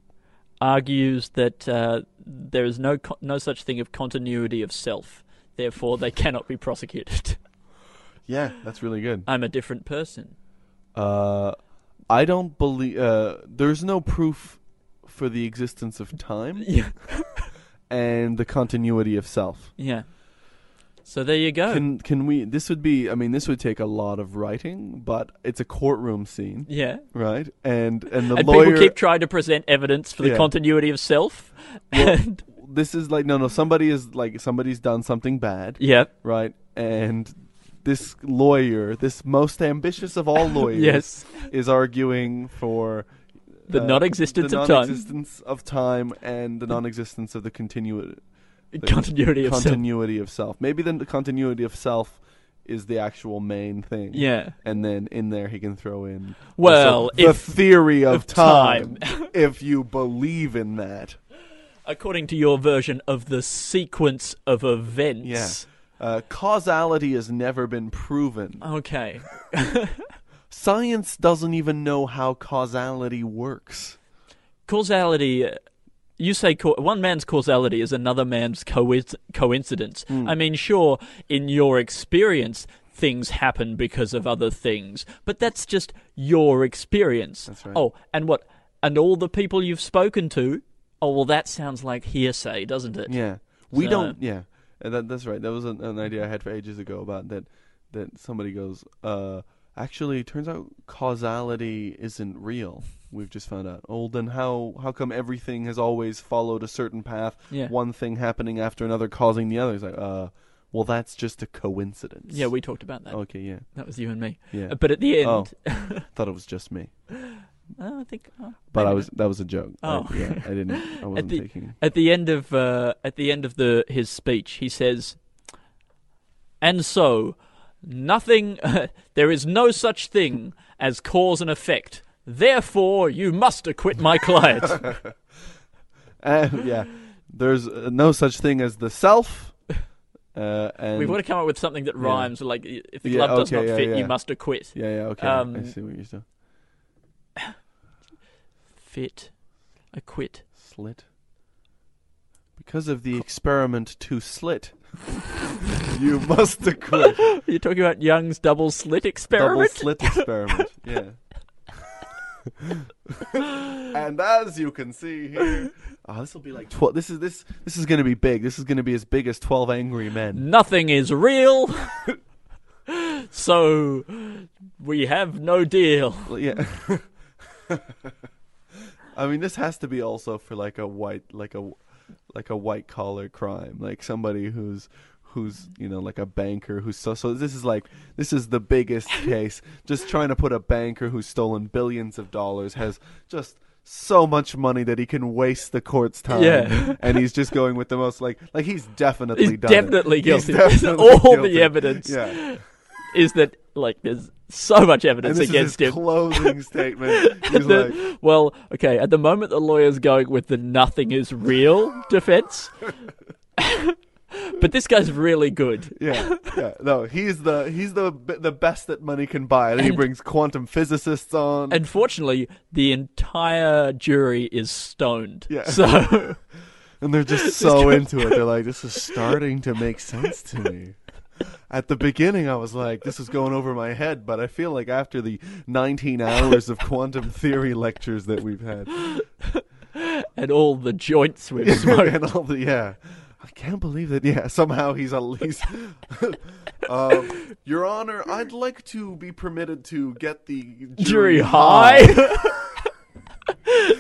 argues that uh, there is no co- no such thing of continuity of self. Therefore, they cannot be prosecuted. Yeah, that's really good. I'm a different person. Uh, I don't believe uh, there's no proof for the existence of time Yeah. and the continuity of self. Yeah. So there you go. Can can we? This would be. I mean, this would take a lot of writing, but it's a courtroom scene, yeah. right? And and the And lawyer. people keep trying to present evidence for the Yeah. continuity of self. Well, and this is like no, no. Somebody is like somebody's done something bad, yeah. right? And this lawyer, this most ambitious of all lawyers, Yes. is arguing for The uh, non-existence the of time. non-existence of time, and the non-existence of the continuity, the Continuity of self. continuity of self. Maybe then the continuity of self is the actual main thing. Yeah. And then in there he can throw in Well, also the if- theory of, of time, time. if you believe in that. According to your version of the sequence of events. Yeah. Uh, causality has never been proven. Okay. Science doesn't even know how causality works. Causality, uh, you say co- one man's causality is another man's coinc- coincidence. Hmm. I mean, sure, in your experience, things happen because of other things, but that's just your experience. That's right. Oh, and what? And all the people you've spoken to, oh, well, that sounds like hearsay, doesn't it? Yeah. We So- don't, yeah. Uh, That, that's right. That was an, an idea I had for ages ago about that, that somebody goes, uh, actually, it turns out causality isn't real. We've just found out. Oh, then how, how come everything has always followed a certain path, Yeah. one thing happening after another causing the other? It's like, uh, well, that's just a coincidence. Yeah, we talked about that. Okay, yeah. That was you and me. Yeah. Uh, But at the end, Oh. Thought it was just me. oh, I think. Oh, But I maybe was that was a joke. Oh. I, yeah, I didn't. I wasn't the- taking. At the end of uh, at the end of the his speech, he says, "And so, nothing. There is no such thing as cause and effect. Therefore, you must acquit my client." And yeah, there's uh, no such thing as the self. Uh, and We've got to come up with something that Yeah. rhymes. Like, if the Yeah, glove does okay, not yeah, fit, yeah. you must acquit. yeah, yeah, okay. Um, I see what you're saying. Fit, acquit. Slit. Because of the experiment to slit, you must acquit. You're talking about Young's double slit Double experiment. slit experiment. Yeah. And as you can see here, oh, this will be like twelve. This is this this is going to be big. This is going to be as big as Twelve Angry Men. Nothing is real. So we have no deal. Well, yeah. I mean, this has to be also for like a white, like a, like a white collar crime, like somebody who's, who's you know, like a banker who's so. So this is like this is the biggest case. Just trying to put a banker who's stolen billions of dollars, has just so much money that he can waste the court's time. Yeah. And he's just going with the most like like he's definitely He's done it. definitely He's guilty. definitely All guilty. the evidence Yeah. is that, like, there's so much And evidence this against is his him. closing statement. He's The- like, well, okay, at the moment the lawyer's going with the nothing is real defense. But this guy's really good. yeah, yeah. No, he's the he's the the best that money can buy. And he And- brings quantum physicists on. Unfortunately, the entire jury is stoned. Yeah. So And they're just so into it. They're like, this is starting to make sense to me. At the beginning, I was like, this is going over my head. But I feel like after the nineteen hours of quantum theory lectures that we've had, and all the joints we've smoked. and all the yeah, I can't believe that. Yeah, somehow he's at least. um, Your Honor, I'd like to be permitted to get the jury, Jury high.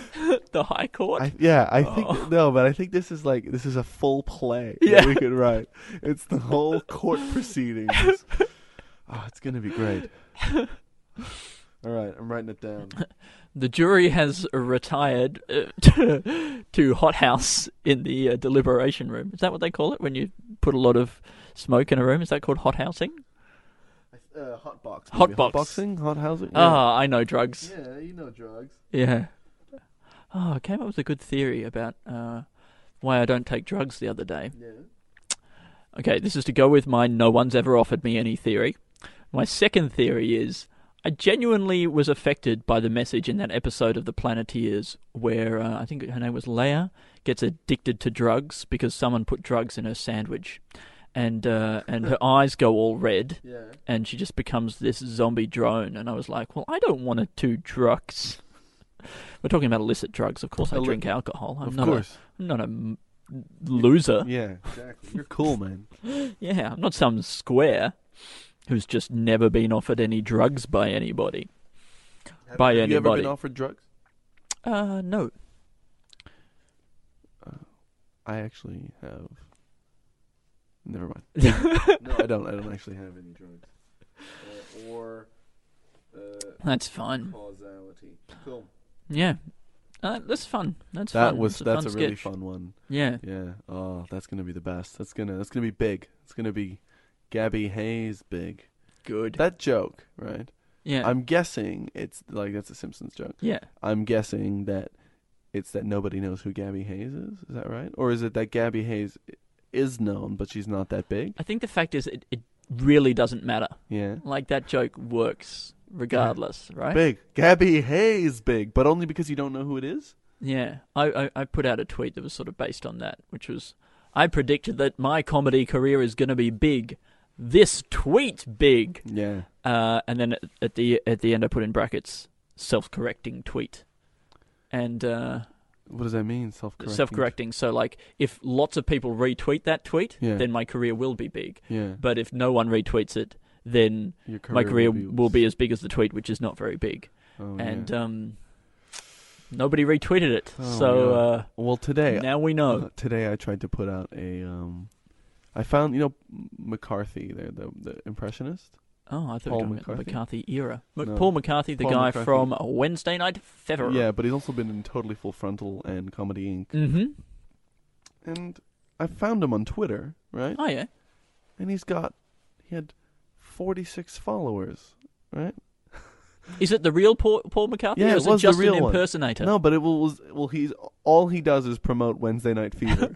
the High Court? I, yeah, I Oh. think no, but I think this is like this is a full play Yeah. that we could write. It's the whole court proceedings. Oh, it's gonna be great. All right, I'm writing it down. The jury has retired uh, to, to hothouse in the uh, deliberation room. Is that what they call it when you put a lot of smoke in a room? Is that called hothousing? Uh, hot box. Hot maybe. box. boxing, hot housing. Ah, I know drugs. Yeah, you know drugs. Yeah. Oh, I came up with a good theory about uh, why I don't take drugs the other day. Yeah. Okay, this is to go with my no one's ever offered me any theory. My second theory is I genuinely was affected by the message in that episode of The Planeteers where uh, I think her name was Leia gets addicted to drugs because someone put drugs in her sandwich. And uh, and her eyes go all red, Yeah. and she just becomes this zombie drone. And I was like, well, I don't want to do drugs. We're talking about illicit drugs. Of course I Illi- drink alcohol. I'm Of not course. A, I'm not a m- loser. Yeah, exactly. You're cool, man. Yeah, I'm not some square who's just never been offered any drugs by anybody. By Have you ever anybody. been offered drugs? Uh, no. I actually have. Never mind. No, I don't. I don't actually have any drugs. Uh, or uh, That's fun. causality. Cool. Yeah. Uh, that's fun. That's That fun. was It's a that's fun a really sketch. fun one. Yeah. Yeah. Oh, that's gonna be the best. That's gonna that's gonna be big. It's gonna be Gabby Hayes big. Good. That joke, right? yeah. I'm guessing it's like that's a Simpsons joke. yeah. I'm guessing that it's that nobody knows who Gabby Hayes is. Is that right? Or is it that Gabby Hayes is known but she's not that big? I think the fact is it, it really doesn't matter. Yeah. Like, that joke works regardless, right? Big. Gabby Hayes big, but only because you don't know who it is? Yeah. I, I, I put out a tweet that was sort of based on that, which was, I predicted that my comedy career is going to be big. This tweet big. Yeah. Uh, and then at, at the at the end I put in brackets, self-correcting tweet. And uh, What does that mean? Self-correcting. self-correcting, so like, if lots of people retweet that tweet, Yeah. then my career will be big. Yeah. But if no one retweets it, then Your my career will be, will be as big as the tweet, which is not very big. Oh, And yeah. um, nobody retweeted it. Oh, so yeah. uh, well, today now we know. uh, today I tried to put out a um I found, you know, McCarthy, the the, the impressionist. Oh, I thought Paul you were talking about the McCarthy? McCarthy era. M- No. Paul McCarthy, the Paul guy McCarthy. from Wednesday Night Fever. Yeah, but he's also been in Totally Full Frontal and Comedy Incorporated. Mm-hmm. And I found him on Twitter, right? Oh, yeah. And he's got he had forty-six followers, right? Is it the real Paul, Paul McCarthy? Yeah, or it is was it just the real an one. impersonator? No, but it was well. He's all he does is promote Wednesday Night Fever,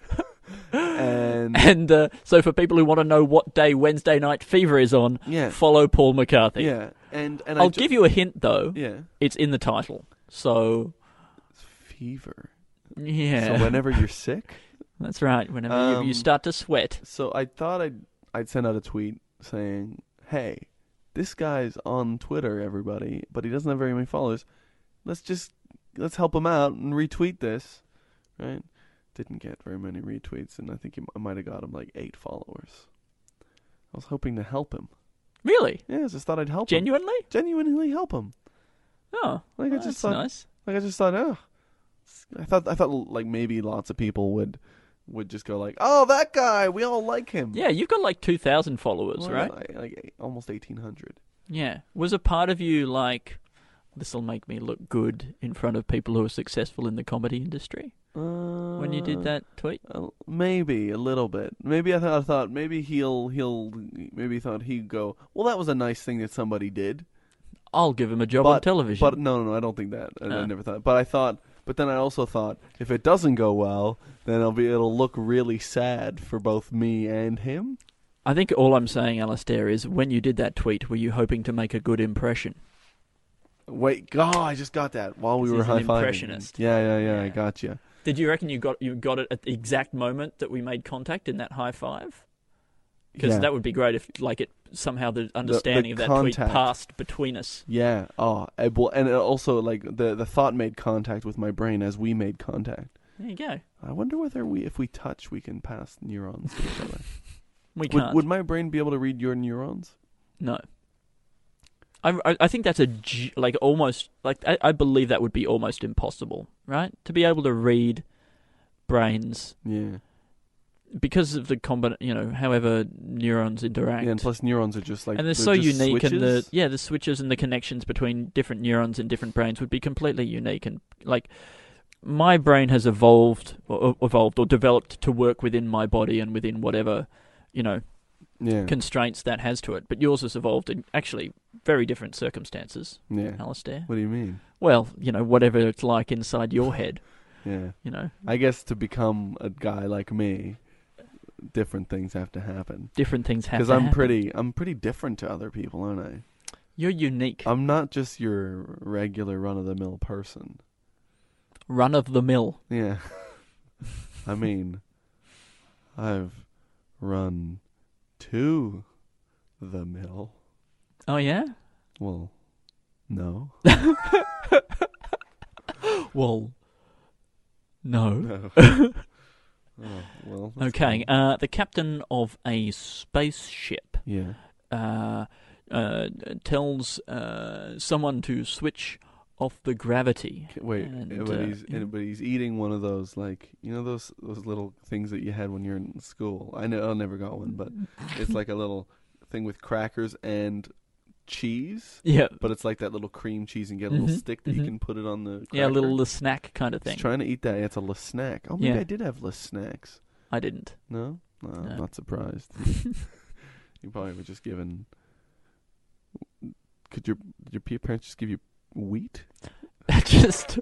and And uh, so for people who want to know what day Wednesday Night Fever is on, yeah, follow Paul McCarthy. yeah, and and I'll I ju- give you a hint, though. yeah, It's in the title. So, it's fever. yeah. So whenever you're sick, That's right. Whenever you, Um, you start to sweat. so I thought I'd I'd send out a tweet saying, "Hey, this guy's on Twitter, everybody, but he doesn't have very many followers. Let's just let's help him out and retweet this." Right? Didn't get very many retweets, and I think he, I might have got him like eight followers. I was hoping to help him. Really? Yeah, I just thought I'd help him. Genuinely? Genuinely help him. Oh, Like I well, just that's thought, nice. like I just thought, oh, I thought I thought like maybe lots of people would would just go like, oh, that guy, we all like him. Yeah, you've got like two thousand followers, Well, right? Like, like eight- almost eighteen hundred. Yeah. Was a part of you like, this'll make me look good in front of people who are successful in the comedy industry? Uh, When you did that tweet? Uh, maybe a little bit. Maybe I thought, I thought maybe he'll he'll maybe he thought he'd go, well, that was a nice thing that somebody did. I'll give him a job but, on television. But no, no, no, I don't think that. I, I Uh. never thought. But I thought. But then I also thought, if it doesn't go well, then it'll be it'll look really sad for both me and him. I think all I'm saying, Alistair, is when you did that tweet, were you hoping to make a good impression? Wait, God, I just got that while we 'Cause were he's an high fiving. impressionist. Yeah, yeah, yeah, I Yeah. got you. Did you reckon you got you got it at the exact moment that we made contact in that high five? Because Yeah. that would be great if, like, it somehow the understanding of that tweet contact. passed between us. Yeah. Oh, and well, and it also like the the thought made contact with my brain as we made contact. There you go. I wonder whether we, if we touch, we can pass neurons to each other. We Would, can't. would my brain be able to read your neurons? No. I, I I think that's a g- like almost like I, I believe that would be almost impossible, right? To be able to read brains Yeah. because of the combin you know, however neurons interact. Yeah, and plus neurons are just like and they're, they're so just unique, and the switches. yeah, the switches and the connections between different neurons in different brains would be completely unique. And like, my brain has evolved, or evolved, or developed to work within my body and within whatever, you know, Yeah. constraints that has to it. But yours has evolved in actually very different circumstances, Yeah. Alistair. What do you mean? Well, you know, whatever it's like inside your head, Yeah. you know, I guess to become a guy like me, different things have to happen. different things have to Because I'm happen. pretty, I'm pretty different to other people, aren't I? You're unique. I'm not just your regular run-of-the-mill person. Run of the mill. Yeah. I mean, I've run to the mill. Oh, yeah? Well, no. Well, no. No. Oh, well. that's Okay, fine. uh, the captain of a spaceship Yeah. uh, uh, tells uh, someone to switch off the gravity. K- Wait, And, uh, but uh, he's yeah. and- but he's eating one of those, like, you know those those little things that you had when you're in school. I know I never got one, but it's like a little thing with crackers and cheese. Yeah, But it's like that little cream cheese, and you get a little Mhm, stick that mhm. you can put it on the cracker. yeah, a little uh, snack kind of thing. He's trying to eat that. Yeah, it's a little snack. Oh, maybe Yeah. I did have less snacks. I didn't. No, no, I'm No. not surprised. You probably were just given. Could your did your pe- parents just give you wheat? Just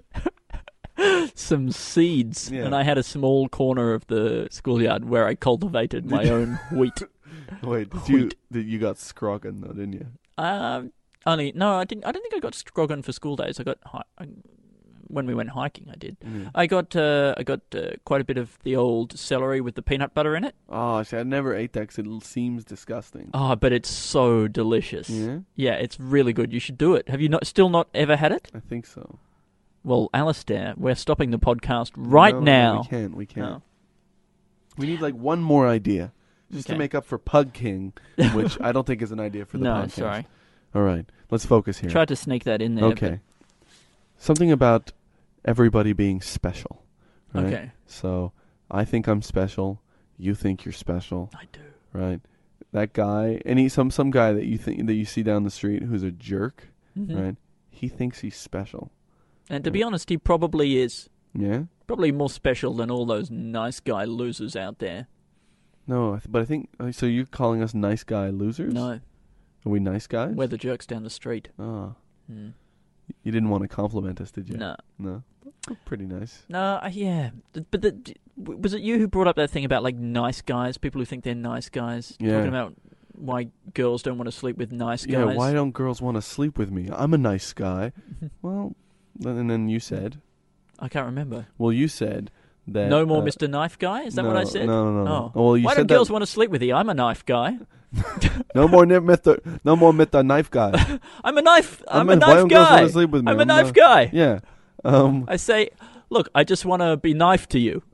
some seeds, Yeah. and I had a small corner of the schoolyard where I cultivated my Did you- own wheat. Wait, did you Wheat. did you got scroggin though, didn't you? Um, only no, I didn't. I don't think I got scroggin for school days. I got hi- I, when we went hiking. I did. Yeah. I got uh, I got uh, quite a bit of the old celery with the peanut butter in it. Oh, see, I never ate that because it l- seems disgusting. Oh, but it's so delicious. Yeah, Yeah, it's really good. You should do it. Have you not still not ever had it? I think so. Well, Alistair, we're stopping the podcast right No, no, now. we can't. We can't. No. We need like one more idea, just to Okay. make up for Pug King, which I don't think is an idea for the no, podcast. sorry. All right, let's focus here. Tried to sneak that in there. Okay. Something about everybody being special. but- Right? Okay. So I think I'm special. You think you're special, I do. right? That guy, any some some guy that you think that you see down the street who's a jerk, Mhm. right? He thinks he's special. And to be honest, he probably is. Yeah. Probably more special than all those nice guy losers out there. No, I th- but I think uh, so. You're calling us nice guy losers? No, Are we nice guys? we're the jerks down the street. Oh, Hmm. you didn't want to compliment us, did you? No. No. Pretty nice. No, uh, yeah. Th- But the, d- w- was it you who brought up that thing about, like, nice guys, people who think they're nice guys? Yeah. Talking about why girls don't want to sleep with nice Yeah. guys. Why don't girls want to sleep with me? I'm a nice guy. Well, then- and then you said. I can't remember. Well, you said that. No more uh, Mister Knife Guy? Is that no, what I said? No, no, no. no. Oh. Well, you Why said don't girls that. want to sleep with you? I'm a knife guy. No more ni- Mister No more Mister Knife Guy. I'm a knife. I'm, I a mean, why knife don't girls guy. wanna sleep with me? I'm a I'm knife not- guy. Yeah. Um. I say, look, I just want to be knife to you.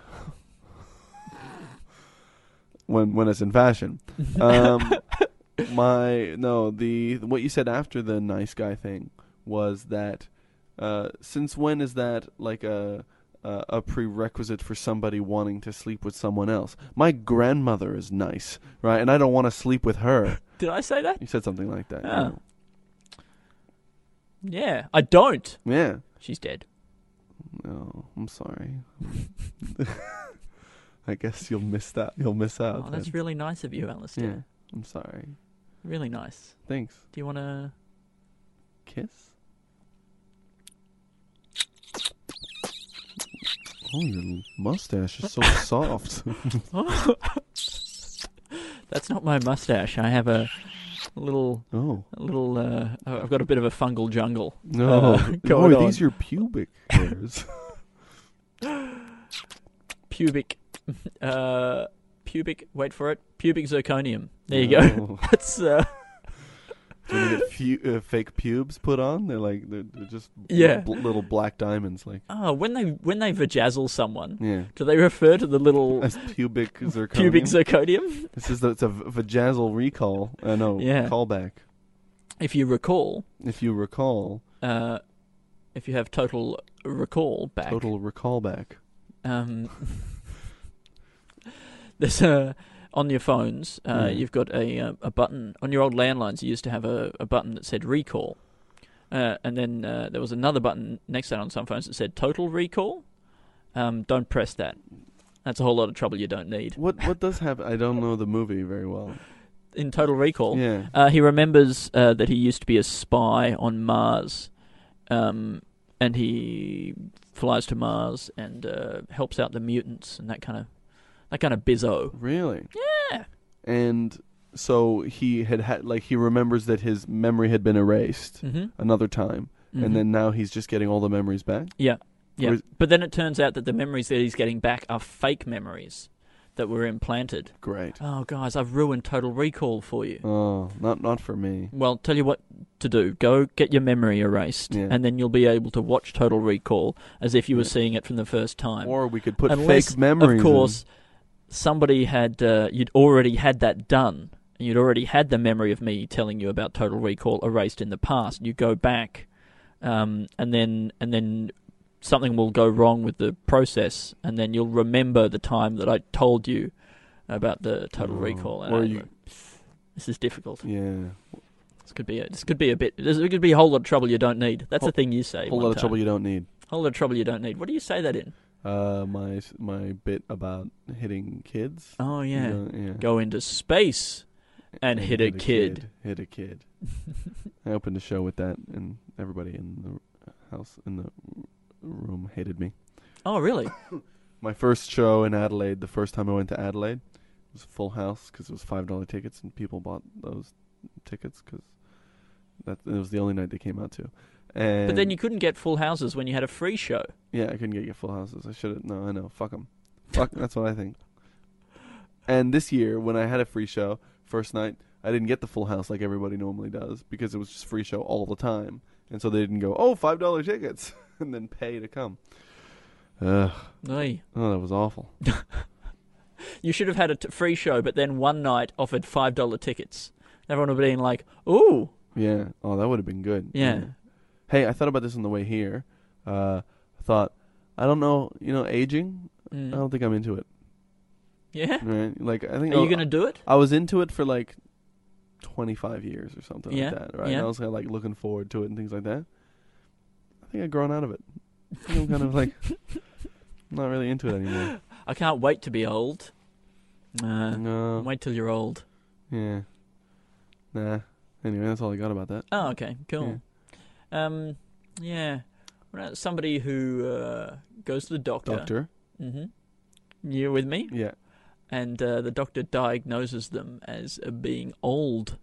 when when it's in fashion. Um. my no the what you said after the nice guy thing was that uh since when is that like a a, a prerequisite for somebody wanting to sleep with someone else? My grandmother is nice, right? And I don't want to sleep with her. Did I say that? You said something like that. Ah. Yeah, I don't. Yeah. Yeah. She's dead. No, I'm sorry. I guess you'll miss that. You'll miss out. Oh, that's then. really nice of you, Alistair. Yeah. I'm sorry. Really nice. Thanks. Do you want to... Kiss? Oh, your mustache is so soft. That's not my mustache. I have a little... Oh. A little... Uh, I've got a bit of a fungal jungle. No. Uh, oh, going are these on. your pubic hairs? Pubic... Uh, pubic... Wait for it. Pubic zirconium. There you go. No. That's... Uh, Do you get fu- uh, fake pubes put on? They're like, they're, they're just Yeah. bl- little black diamonds. Like, oh, when they when they vajazzle someone, yeah. do they refer to the little As pubic zirconium. pubic zirconium? This is the, it's a v- vajazzle recall. Uh, no, Yeah. callback. if you recall, If you recall, uh, if you have total recall back, total recall back. um, there's a on your phones. Uh, Mm. You've got a uh, a button on your old landlines. You used to have a, a button that said recall, uh, and then uh, there was another button next to that on some phones that said total recall. Um, don't press that. That's a whole lot of trouble you don't need. What what does happen? I don't know the movie very well. In Total Recall, Yeah. uh, he remembers uh, that he used to be a spy on Mars, um, and he flies to Mars and uh, helps out the mutants and that kind of that kind of bizzo. Really? Yeah. And so he had had like he remembers that his memory had been erased Mm-hmm. another time, Mhm. and then now he's just getting all the memories back. Yeah, yeah. Or is- But then it turns out that the memories that he's getting back are fake memories that were implanted. Great. Oh, guys, I've ruined Total Recall for you. Oh, not not for me. Well, tell you what to do. Go get your memory erased, Yeah. and then you'll be able to watch Total Recall as if you were Yeah. seeing it from the first time. Or we could put Unless, fake memories. of course, somebody had uh, you'd already had that done. And you'd already had the memory of me telling you about Total Recall erased in the past. You go back, um, and then and then something will go wrong with the process, and then you'll remember the time that I told you about the Total Oh, Recall. And or I- you- This is difficult. in. Yeah. This could be a, this could be a bit. This could be a whole lot of trouble you don't need. That's Whole- the thing you say. Whole one lot of time. trouble you don't need. Whole lot of trouble you don't need. What do you say that in? Uh, my my bit about hitting kids. Oh yeah, You know, yeah. go into space and hit a kid. Hit a kid. I opened the show with that, and everybody in the house in the room hated me. Oh really? My first show in Adelaide, the first time I went to Adelaide, was a full house because it was five dollar tickets, and people bought those tickets because that it was the only night they came out to. And But then you couldn't get full houses when you had a free show. yeah, I couldn't get you full houses. I should have. No, I know. Fuck them. Fuck. That's what I think. And this year, when I had a free show, first night, I didn't get the full house like everybody normally does because it was just free show all the time, and so they didn't go, oh, five dollar tickets, and then pay to come. Ugh. Aye. Oh, that was awful. You should have had a t- free show, but then one night offered five dollar tickets. Everyone would have been like, "Ooh, Yeah. Oh, that would have been good. yeah, Hey, I thought about this on the way here. Uh, I thought, I don't know, you know, aging. mm. I don't think I'm into it. yeah." Right? Like, I think Are you I- gonna do it? I was into it for like twenty-five years or something Yeah, like that, right? yeah. And I was kind of like looking forward to it and things like that. I think I've grown out of it. I think I'm kind of like not really into it anymore. I can't wait to be old. Uh, No. Wait till you're old. Yeah. Nah. Anyway, that's all I got about that. Oh, okay, cool. Um, yeah. What about somebody who uh, goes to the doctor? Doctor. Mm-hmm. You with me? Yeah. And uh, the doctor diagnoses them as uh, being old.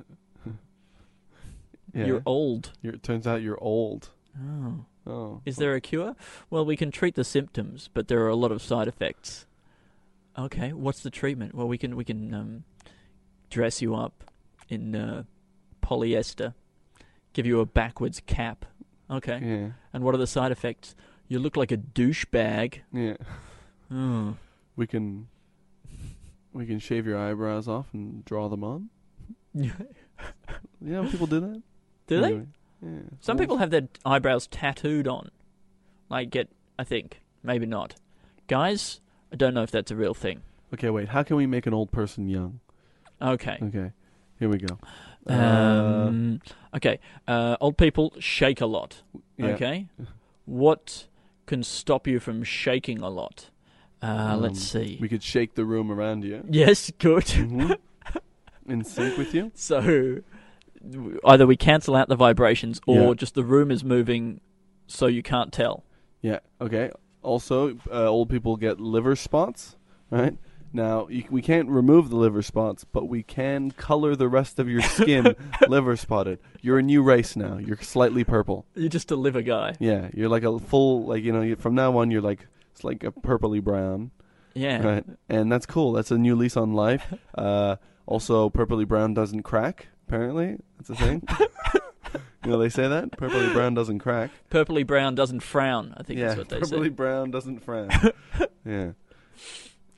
Yeah. You're old. You're, it turns out you're old. Oh. Oh. Is there a cure? Well, we can treat the symptoms, but there are a lot of side effects. Okay, what's the treatment? Well, we can we can um, dress you up in uh, polyester, give you a backwards cap. Okay, Yeah. and what are the side effects? You look like a douchebag. Yeah. Oh. We can we can shave your eyebrows off and draw them on. Do You know, people do that. they? Anyway, yeah. Some people have their eyebrows tattooed on. Like get, I think, maybe not. Guys, I don't know if that's a real thing. Okay, wait. How can we make an old person young? Okay. Okay, here we go. Uh, Um, okay. Uh, old people shake a lot. yeah. Okay. What can stop you from shaking a lot? Uh, Um, let's see. We could shake the room around you. Yes, good. Mhm. In sync with you. So w- either we cancel out the vibrations or Yeah. just the room is moving so you can't tell. Yeah. Okay. Also, uh, old people get liver spots. Right now, you, we can't remove the liver spots, but we can color the rest of your skin liver spotted. You're a new race now. You're slightly purple. You're just a liver guy. Yeah. You're like a full, like you know. You, from now on, you're like it's like a purpley brown. Yeah. Right. And that's cool. That's a new lease on life. Uh, also, purpley brown doesn't crack. Apparently, that's a thing. You know, they say that purpley brown doesn't crack. Purpley brown doesn't frown, I think Yeah, that's what they purpley say. brown doesn't frown. Yeah.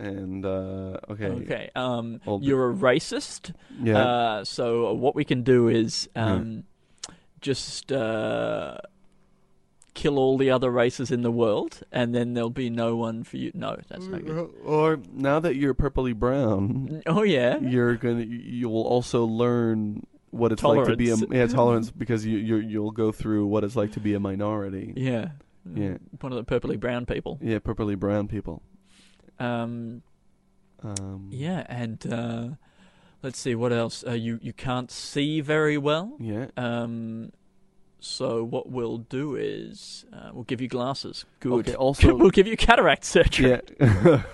And uh, okay, Okay. Um, Old- you're a racist. yeah, Uh, so what we can do is um, just uh, kill all the other races in the world, and then there'll be no one for you. No, that's not good. or now that you're purpley brown, Oh yeah. you're gonna you will also learn what it's like to be a Tolerance. yeah tolerance because you you you'll go through what it's like to be a minority. Yeah. Yeah. One of the purpley brown people. Yeah, purpley brown people. Um. Um, Yeah, and uh, let's see what else. Uh, you you can't see very well. Yeah. Um. So what we'll do is uh, we'll give you glasses. Good. Okay. Also, we'll give you cataract surgery. yeah.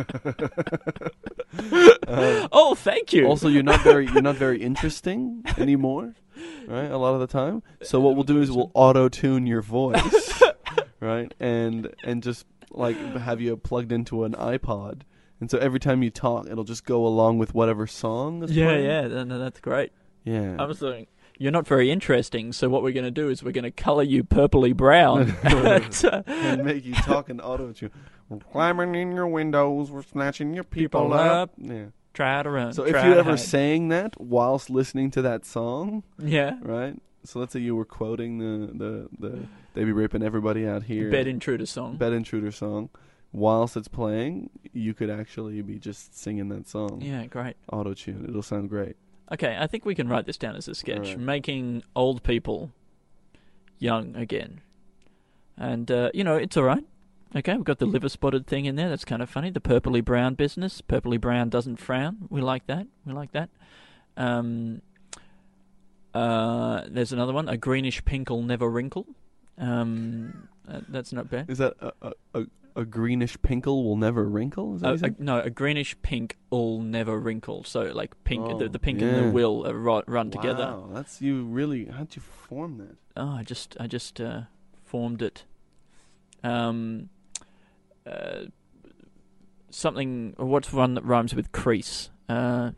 Um, Oh, thank you. Also, you're not very you're not very interesting anymore, right? A lot of the time. So what we'll do is we'll auto tune your voice, right? And and just like have you plugged into an iPod, and so every time you talk, it'll just go along with whatever song is yeah, playing. yeah, no, no, that's great. yeah. I was thinking, you're not very interesting, so what we're going to do is we're going to colour you purpley brown. And, uh, And make you talk and auto tune. We're climbing in your windows, we're snatching your people, People up. up. Yeah. try to run. So if try you to ever hide. sang that whilst listening to that song, yeah, right? So let's say you were quoting the the, the They Be Raping Everybody Out Here Bed Intruder song. Bed Intruder song, whilst it's playing, you could actually be just singing that song. Yeah, great. Auto tune. It'll sound great. Okay, I think we can write this down as a sketch. Alright. Making old people young again. And, uh, you know, it's all right. Okay, we've got the liver spotted thing in there. That's kind of funny. The purpley brown business. Purpley brown doesn't frown. We like that. We like that. Um, uh, there's another one. A greenish pink'll never wrinkle. Um, uh, that's not bad. Is that a a, a, a greenish pinkle will never wrinkle? Is that Uh, what you a, said? no, a greenish pink'll never wrinkle. So, like, pink, Oh, the, the pink and yeah. the will uh, ru- run together. Wow, that's you really. How'd you form that? Oh, I just, I just uh, formed it. Um, uh, something. What's one that rhymes with crease? Uh,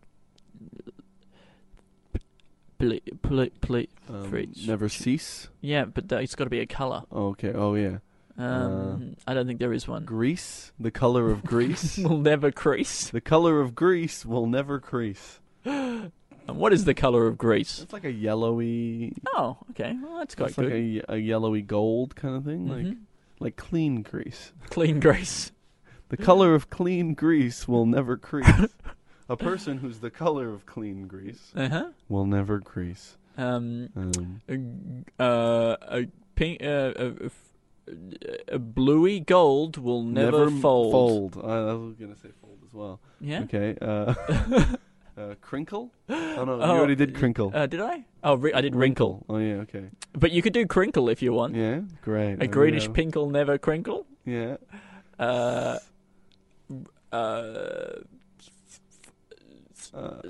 ple, ple, ple, Um, Fridge. never cease. yeah, but th- it's got to be a color. Okay. Oh yeah. Um, I don't think there is one. Grease. The color of grease. Will never crease. The color of grease will never crease. And what is the color of grease? It's like a yellowy. Oh, okay. Well, that's quite It's like good. a, ye- a yellowy gold kind of thing, like Mhm. like clean grease. Clean grease. The color of clean grease will never crease. A person who's the color of clean grease Uh huh. will never crease. Um. Um, a, uh, a pink, uh, a, a, a bluey gold will never, m- fold. Fold. I, I was gonna say fold as well. Yeah. Okay. Uh, uh, crinkle. Oh no, Oh, you already did crinkle. Uh, did I? Oh, ri- I did wrinkle. Oh yeah. Okay. But you could do crinkle if you want. Yeah. Great. A I greenish know. pink'll never crinkle. Yeah. Uh. Uh. Uh,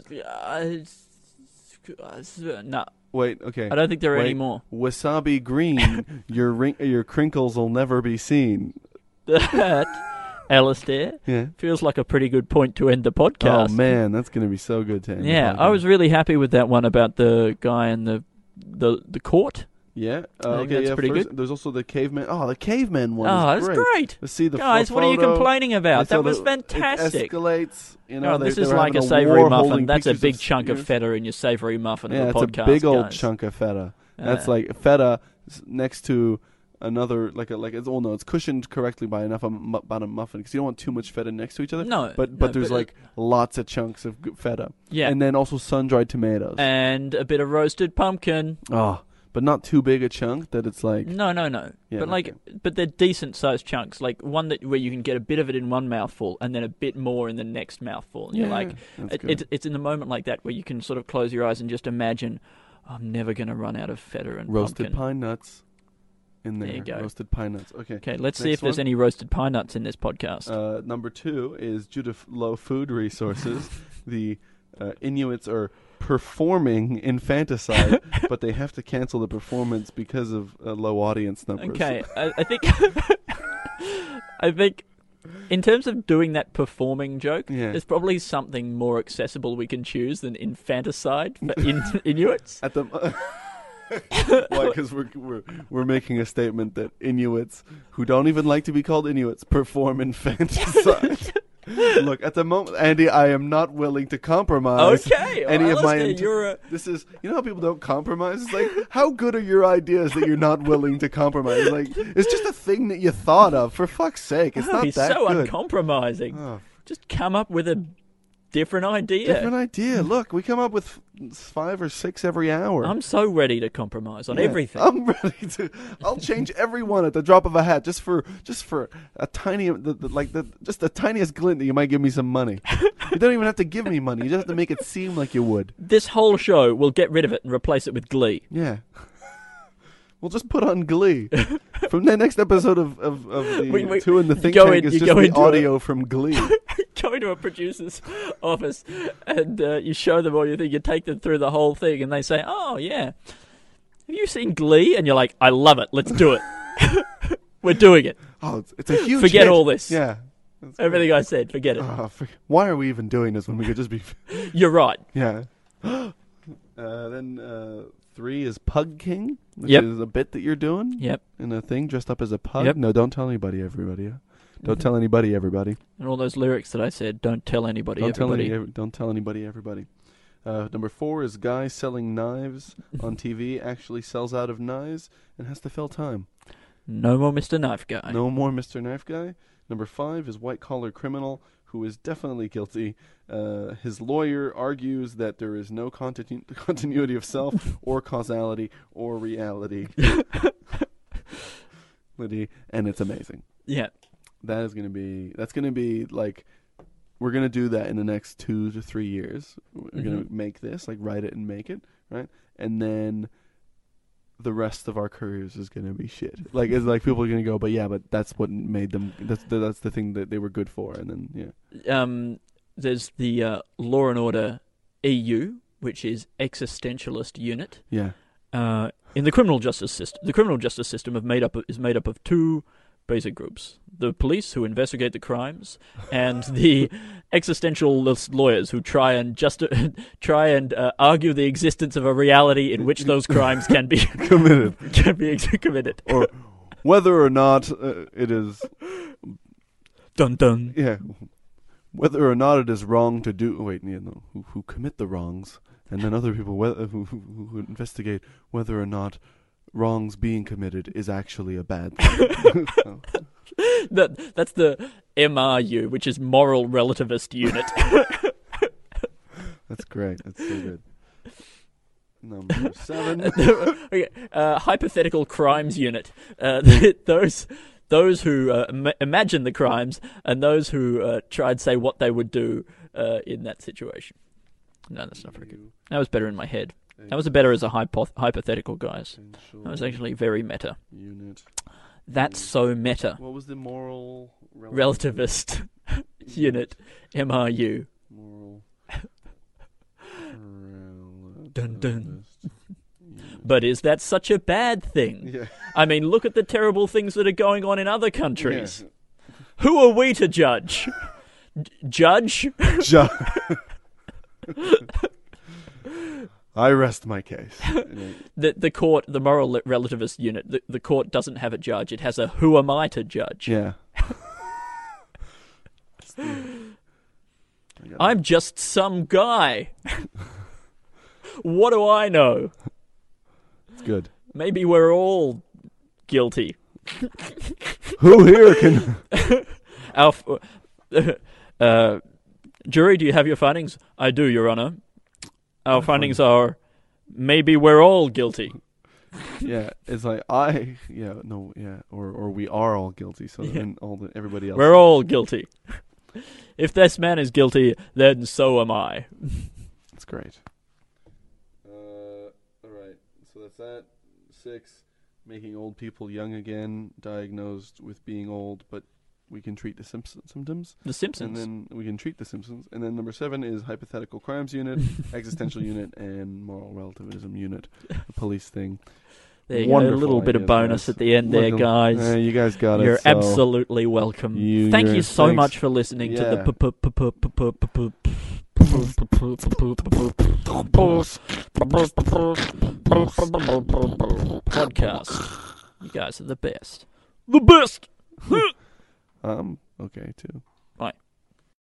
no, wait. Okay. I don't think there are Wait. any more. Wasabi green. your ring, your crinkles will never be seen. That, Alistair, Yeah. feels like a pretty good point to end the podcast. Oh man, that's gonna be so good to end the Yeah, I podcast. was really happy with that one about the guy in the the the court. Yeah. Uh, I think okay. that's yeah. pretty first, good. There's also the caveman. Oh, the caveman one. Oh, is that's great. great. Let's see the Guys, pho- what are you photo. complaining about? Let's That have was the- fantastic. It escalates. You know, Oh, they, this they is were like a having savoury war muffin. holding That's a pictures big of chunk of spears. feta in your savoury muffin Yeah, of it's the podcast, a big old guys. chunk of feta. That's Uh, like feta s- next to another like a like it's oh no, it's cushioned correctly by enough am- about a muffin because you don't want too much feta next to each other. No, but but no, there's but, uh, like lots of chunks of g- feta. Yeah. and then also sun dried tomatoes. and a bit of roasted pumpkin. oh, but not too big a chunk that it's like No, no, no. Yeah, but like, okay. but they're decent sized chunks. Like one that where you can get a bit of it in one mouthful and then a bit more in the next mouthful. And you're Yeah, like, that's it, good. it's it's in the moment like that where you can sort of close your eyes and just imagine, I'm never going to run out of feta and roasted pumpkin. pine nuts in there. There you go. Roasted pine nuts. Okay. Okay, let's see Next if there's one. any roasted pine nuts in this podcast. Uh, number two is due to f- low food resources, the uh, Inuits are performing infanticide, but they have to cancel the performance because of uh, low audience numbers. Okay, I, I think I think in terms of doing that performing joke, Yeah. there's probably something more accessible we can choose than infanticide for in, Inuits. At the why? Because we're we're we're making a statement that Inuits who don't even like to be called Inuits perform infanticide. Look, at the moment, Andy, I am not willing to compromise. Okay, any well, of my. Alistair, int- you're a- This is, you know how people don't compromise. It's like, how good are your ideas that you're not willing to compromise? Like, it's just a thing that you thought of. For fuck's sake, it's Oh, not he's that so good. uncompromising. Oh. Just come up with a different idea. Different idea. Look, we come up with f- five or six every hour. I'm so ready to compromise on Yeah, everything. I'm ready to. I'll change every one at the drop of a hat, just for just for a tiny, the, the, like the just the tiniest glint that you might give me some money. You don't even have to give me money. You just have to make it seem like you would. This whole show, we'll get rid of it and replace it with Glee. Yeah. We'll just put on Glee. From the next episode of, of, of the We- we- Two in the Think go Tank in- is you just go the into audio from Glee. Go into a producer's office and uh, you show them all your thing. You take them through the whole thing, and they say, "Oh yeah, have you seen Glee?" And you're like, "I love it. Let's do it. We're doing it. Oh, it's, it's a huge Forget hit. all this. Yeah. That's Everything I said, forget it. great. Oh, for- why are we even doing this when we could just be... You're right." Yeah. uh, then uh, three is Pug King, which Yep. is a bit that you're doing Yep. in a thing, dressed up as a pug. Yep. No, don't tell anybody, everybody. yeah? Don't Mhm. tell anybody, everybody. And all those lyrics that I said, "Don't tell anybody, Don't tell, everybody." any, ev- don't tell anybody, everybody. Uh, number four is guy selling knives on T V, actually sells out of knives and has to fill time. No more Mister Knife Guy. No more Mister Knife Guy. Number five is white collar criminal who is definitely guilty. Uh, his lawyer argues that there is no continu- continuity of self or causality or reality. And it's amazing. Yeah. That is going to be, that's going to be like, we're going to do that in the next two to three years. We're going to Mhm. make this, like write it and make it, right? And then the rest of our careers is going to be shit. Like, it's like people are going to go, but yeah, but that's what made them, that's the, that's the thing that they were good for. And then, yeah. Um, there's the uh, Law and Order E U, which is existentialist unit. Yeah. Uh, in the criminal justice system, the criminal justice system have made up is made up of two basic groups: the police, who investigate the crimes, and the existentialist lawyers, who try and just try and uh, argue the existence of a reality in which those crimes can be Committed. can be ex- committed. Or whether or not uh, it is, Dun dun. yeah, whether or not it is wrong to do, wait, yeah, no, who, who commit the wrongs, and then other people whether, who, who, who investigate whether or not wrongs being committed is actually a bad thing. So, That that's the M R U, which is Moral Relativist Unit. that's great. That's so good. Number seven. Okay, uh, hypothetical crimes unit. Uh, those those who uh, Im- imagine the crimes, and those who uh, try and say what they would do uh, in that situation. No, that's not very good. That was better in my head. That was better as a hypo- hypothetical, guys. That was actually very meta. Unit. That's so meta. What was the moral Relativist unit, M R U. Moral. Dun, dun. But is that such a bad thing? Yeah. I mean, look at the terrible things that are going on in other countries. Who are we to judge? J- judge? Ju- I rest my case. The the court, the moral li- relativist unit, the, the court doesn't have a judge. It has a who am I to judge? Yeah. I'm just some guy. What do I know? It's good. Maybe we're all guilty. Who here can? Our, f- uh, jury, do you have your findings? I do, Your Honor. Our findings are, maybe we're all guilty. Yeah, it's like I. Yeah, no, yeah, or or we are all guilty. So Yeah. then all the, everybody else. We're all guilty. If this man is guilty, then so am I. It's great. Uh, all right. So that's that. Six, making old people young again, diagnosed with being old, but we can treat the Simps- symptoms. The Simpsons. And then we can treat the Simpsons. And then number seven is hypothetical crimes unit, existential unit, and moral relativism unit, the police thing. There you go, a Wonderful little bit of ideas, bonus guys. at the end there, Look, guys. uh, you guys got it. You're so absolutely welcome. you- Thank you're- you so thanks. much for listening to the Yeah. p- p- p- p- p- p- p- p- podcast. You guys are the best. The best. Um. Okay. Too. Bye.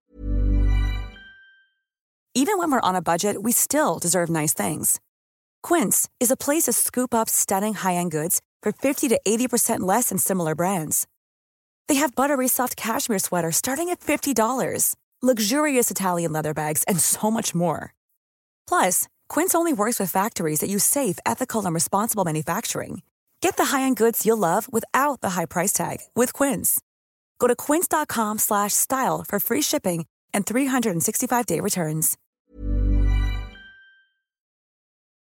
Even when we're on a budget, we still deserve nice things. Quince is a place to scoop up stunning high-end goods for fifty to eighty percent less than similar brands. They have buttery soft cashmere sweaters starting at fifty dollars, luxurious Italian leather bags, and so much more. Plus, Quince only works with factories that use safe, ethical, and responsible manufacturing. Get the high-end goods you'll love without the high price tag with Quince. Go to quince.com slash style for free shipping and three sixty-five day returns.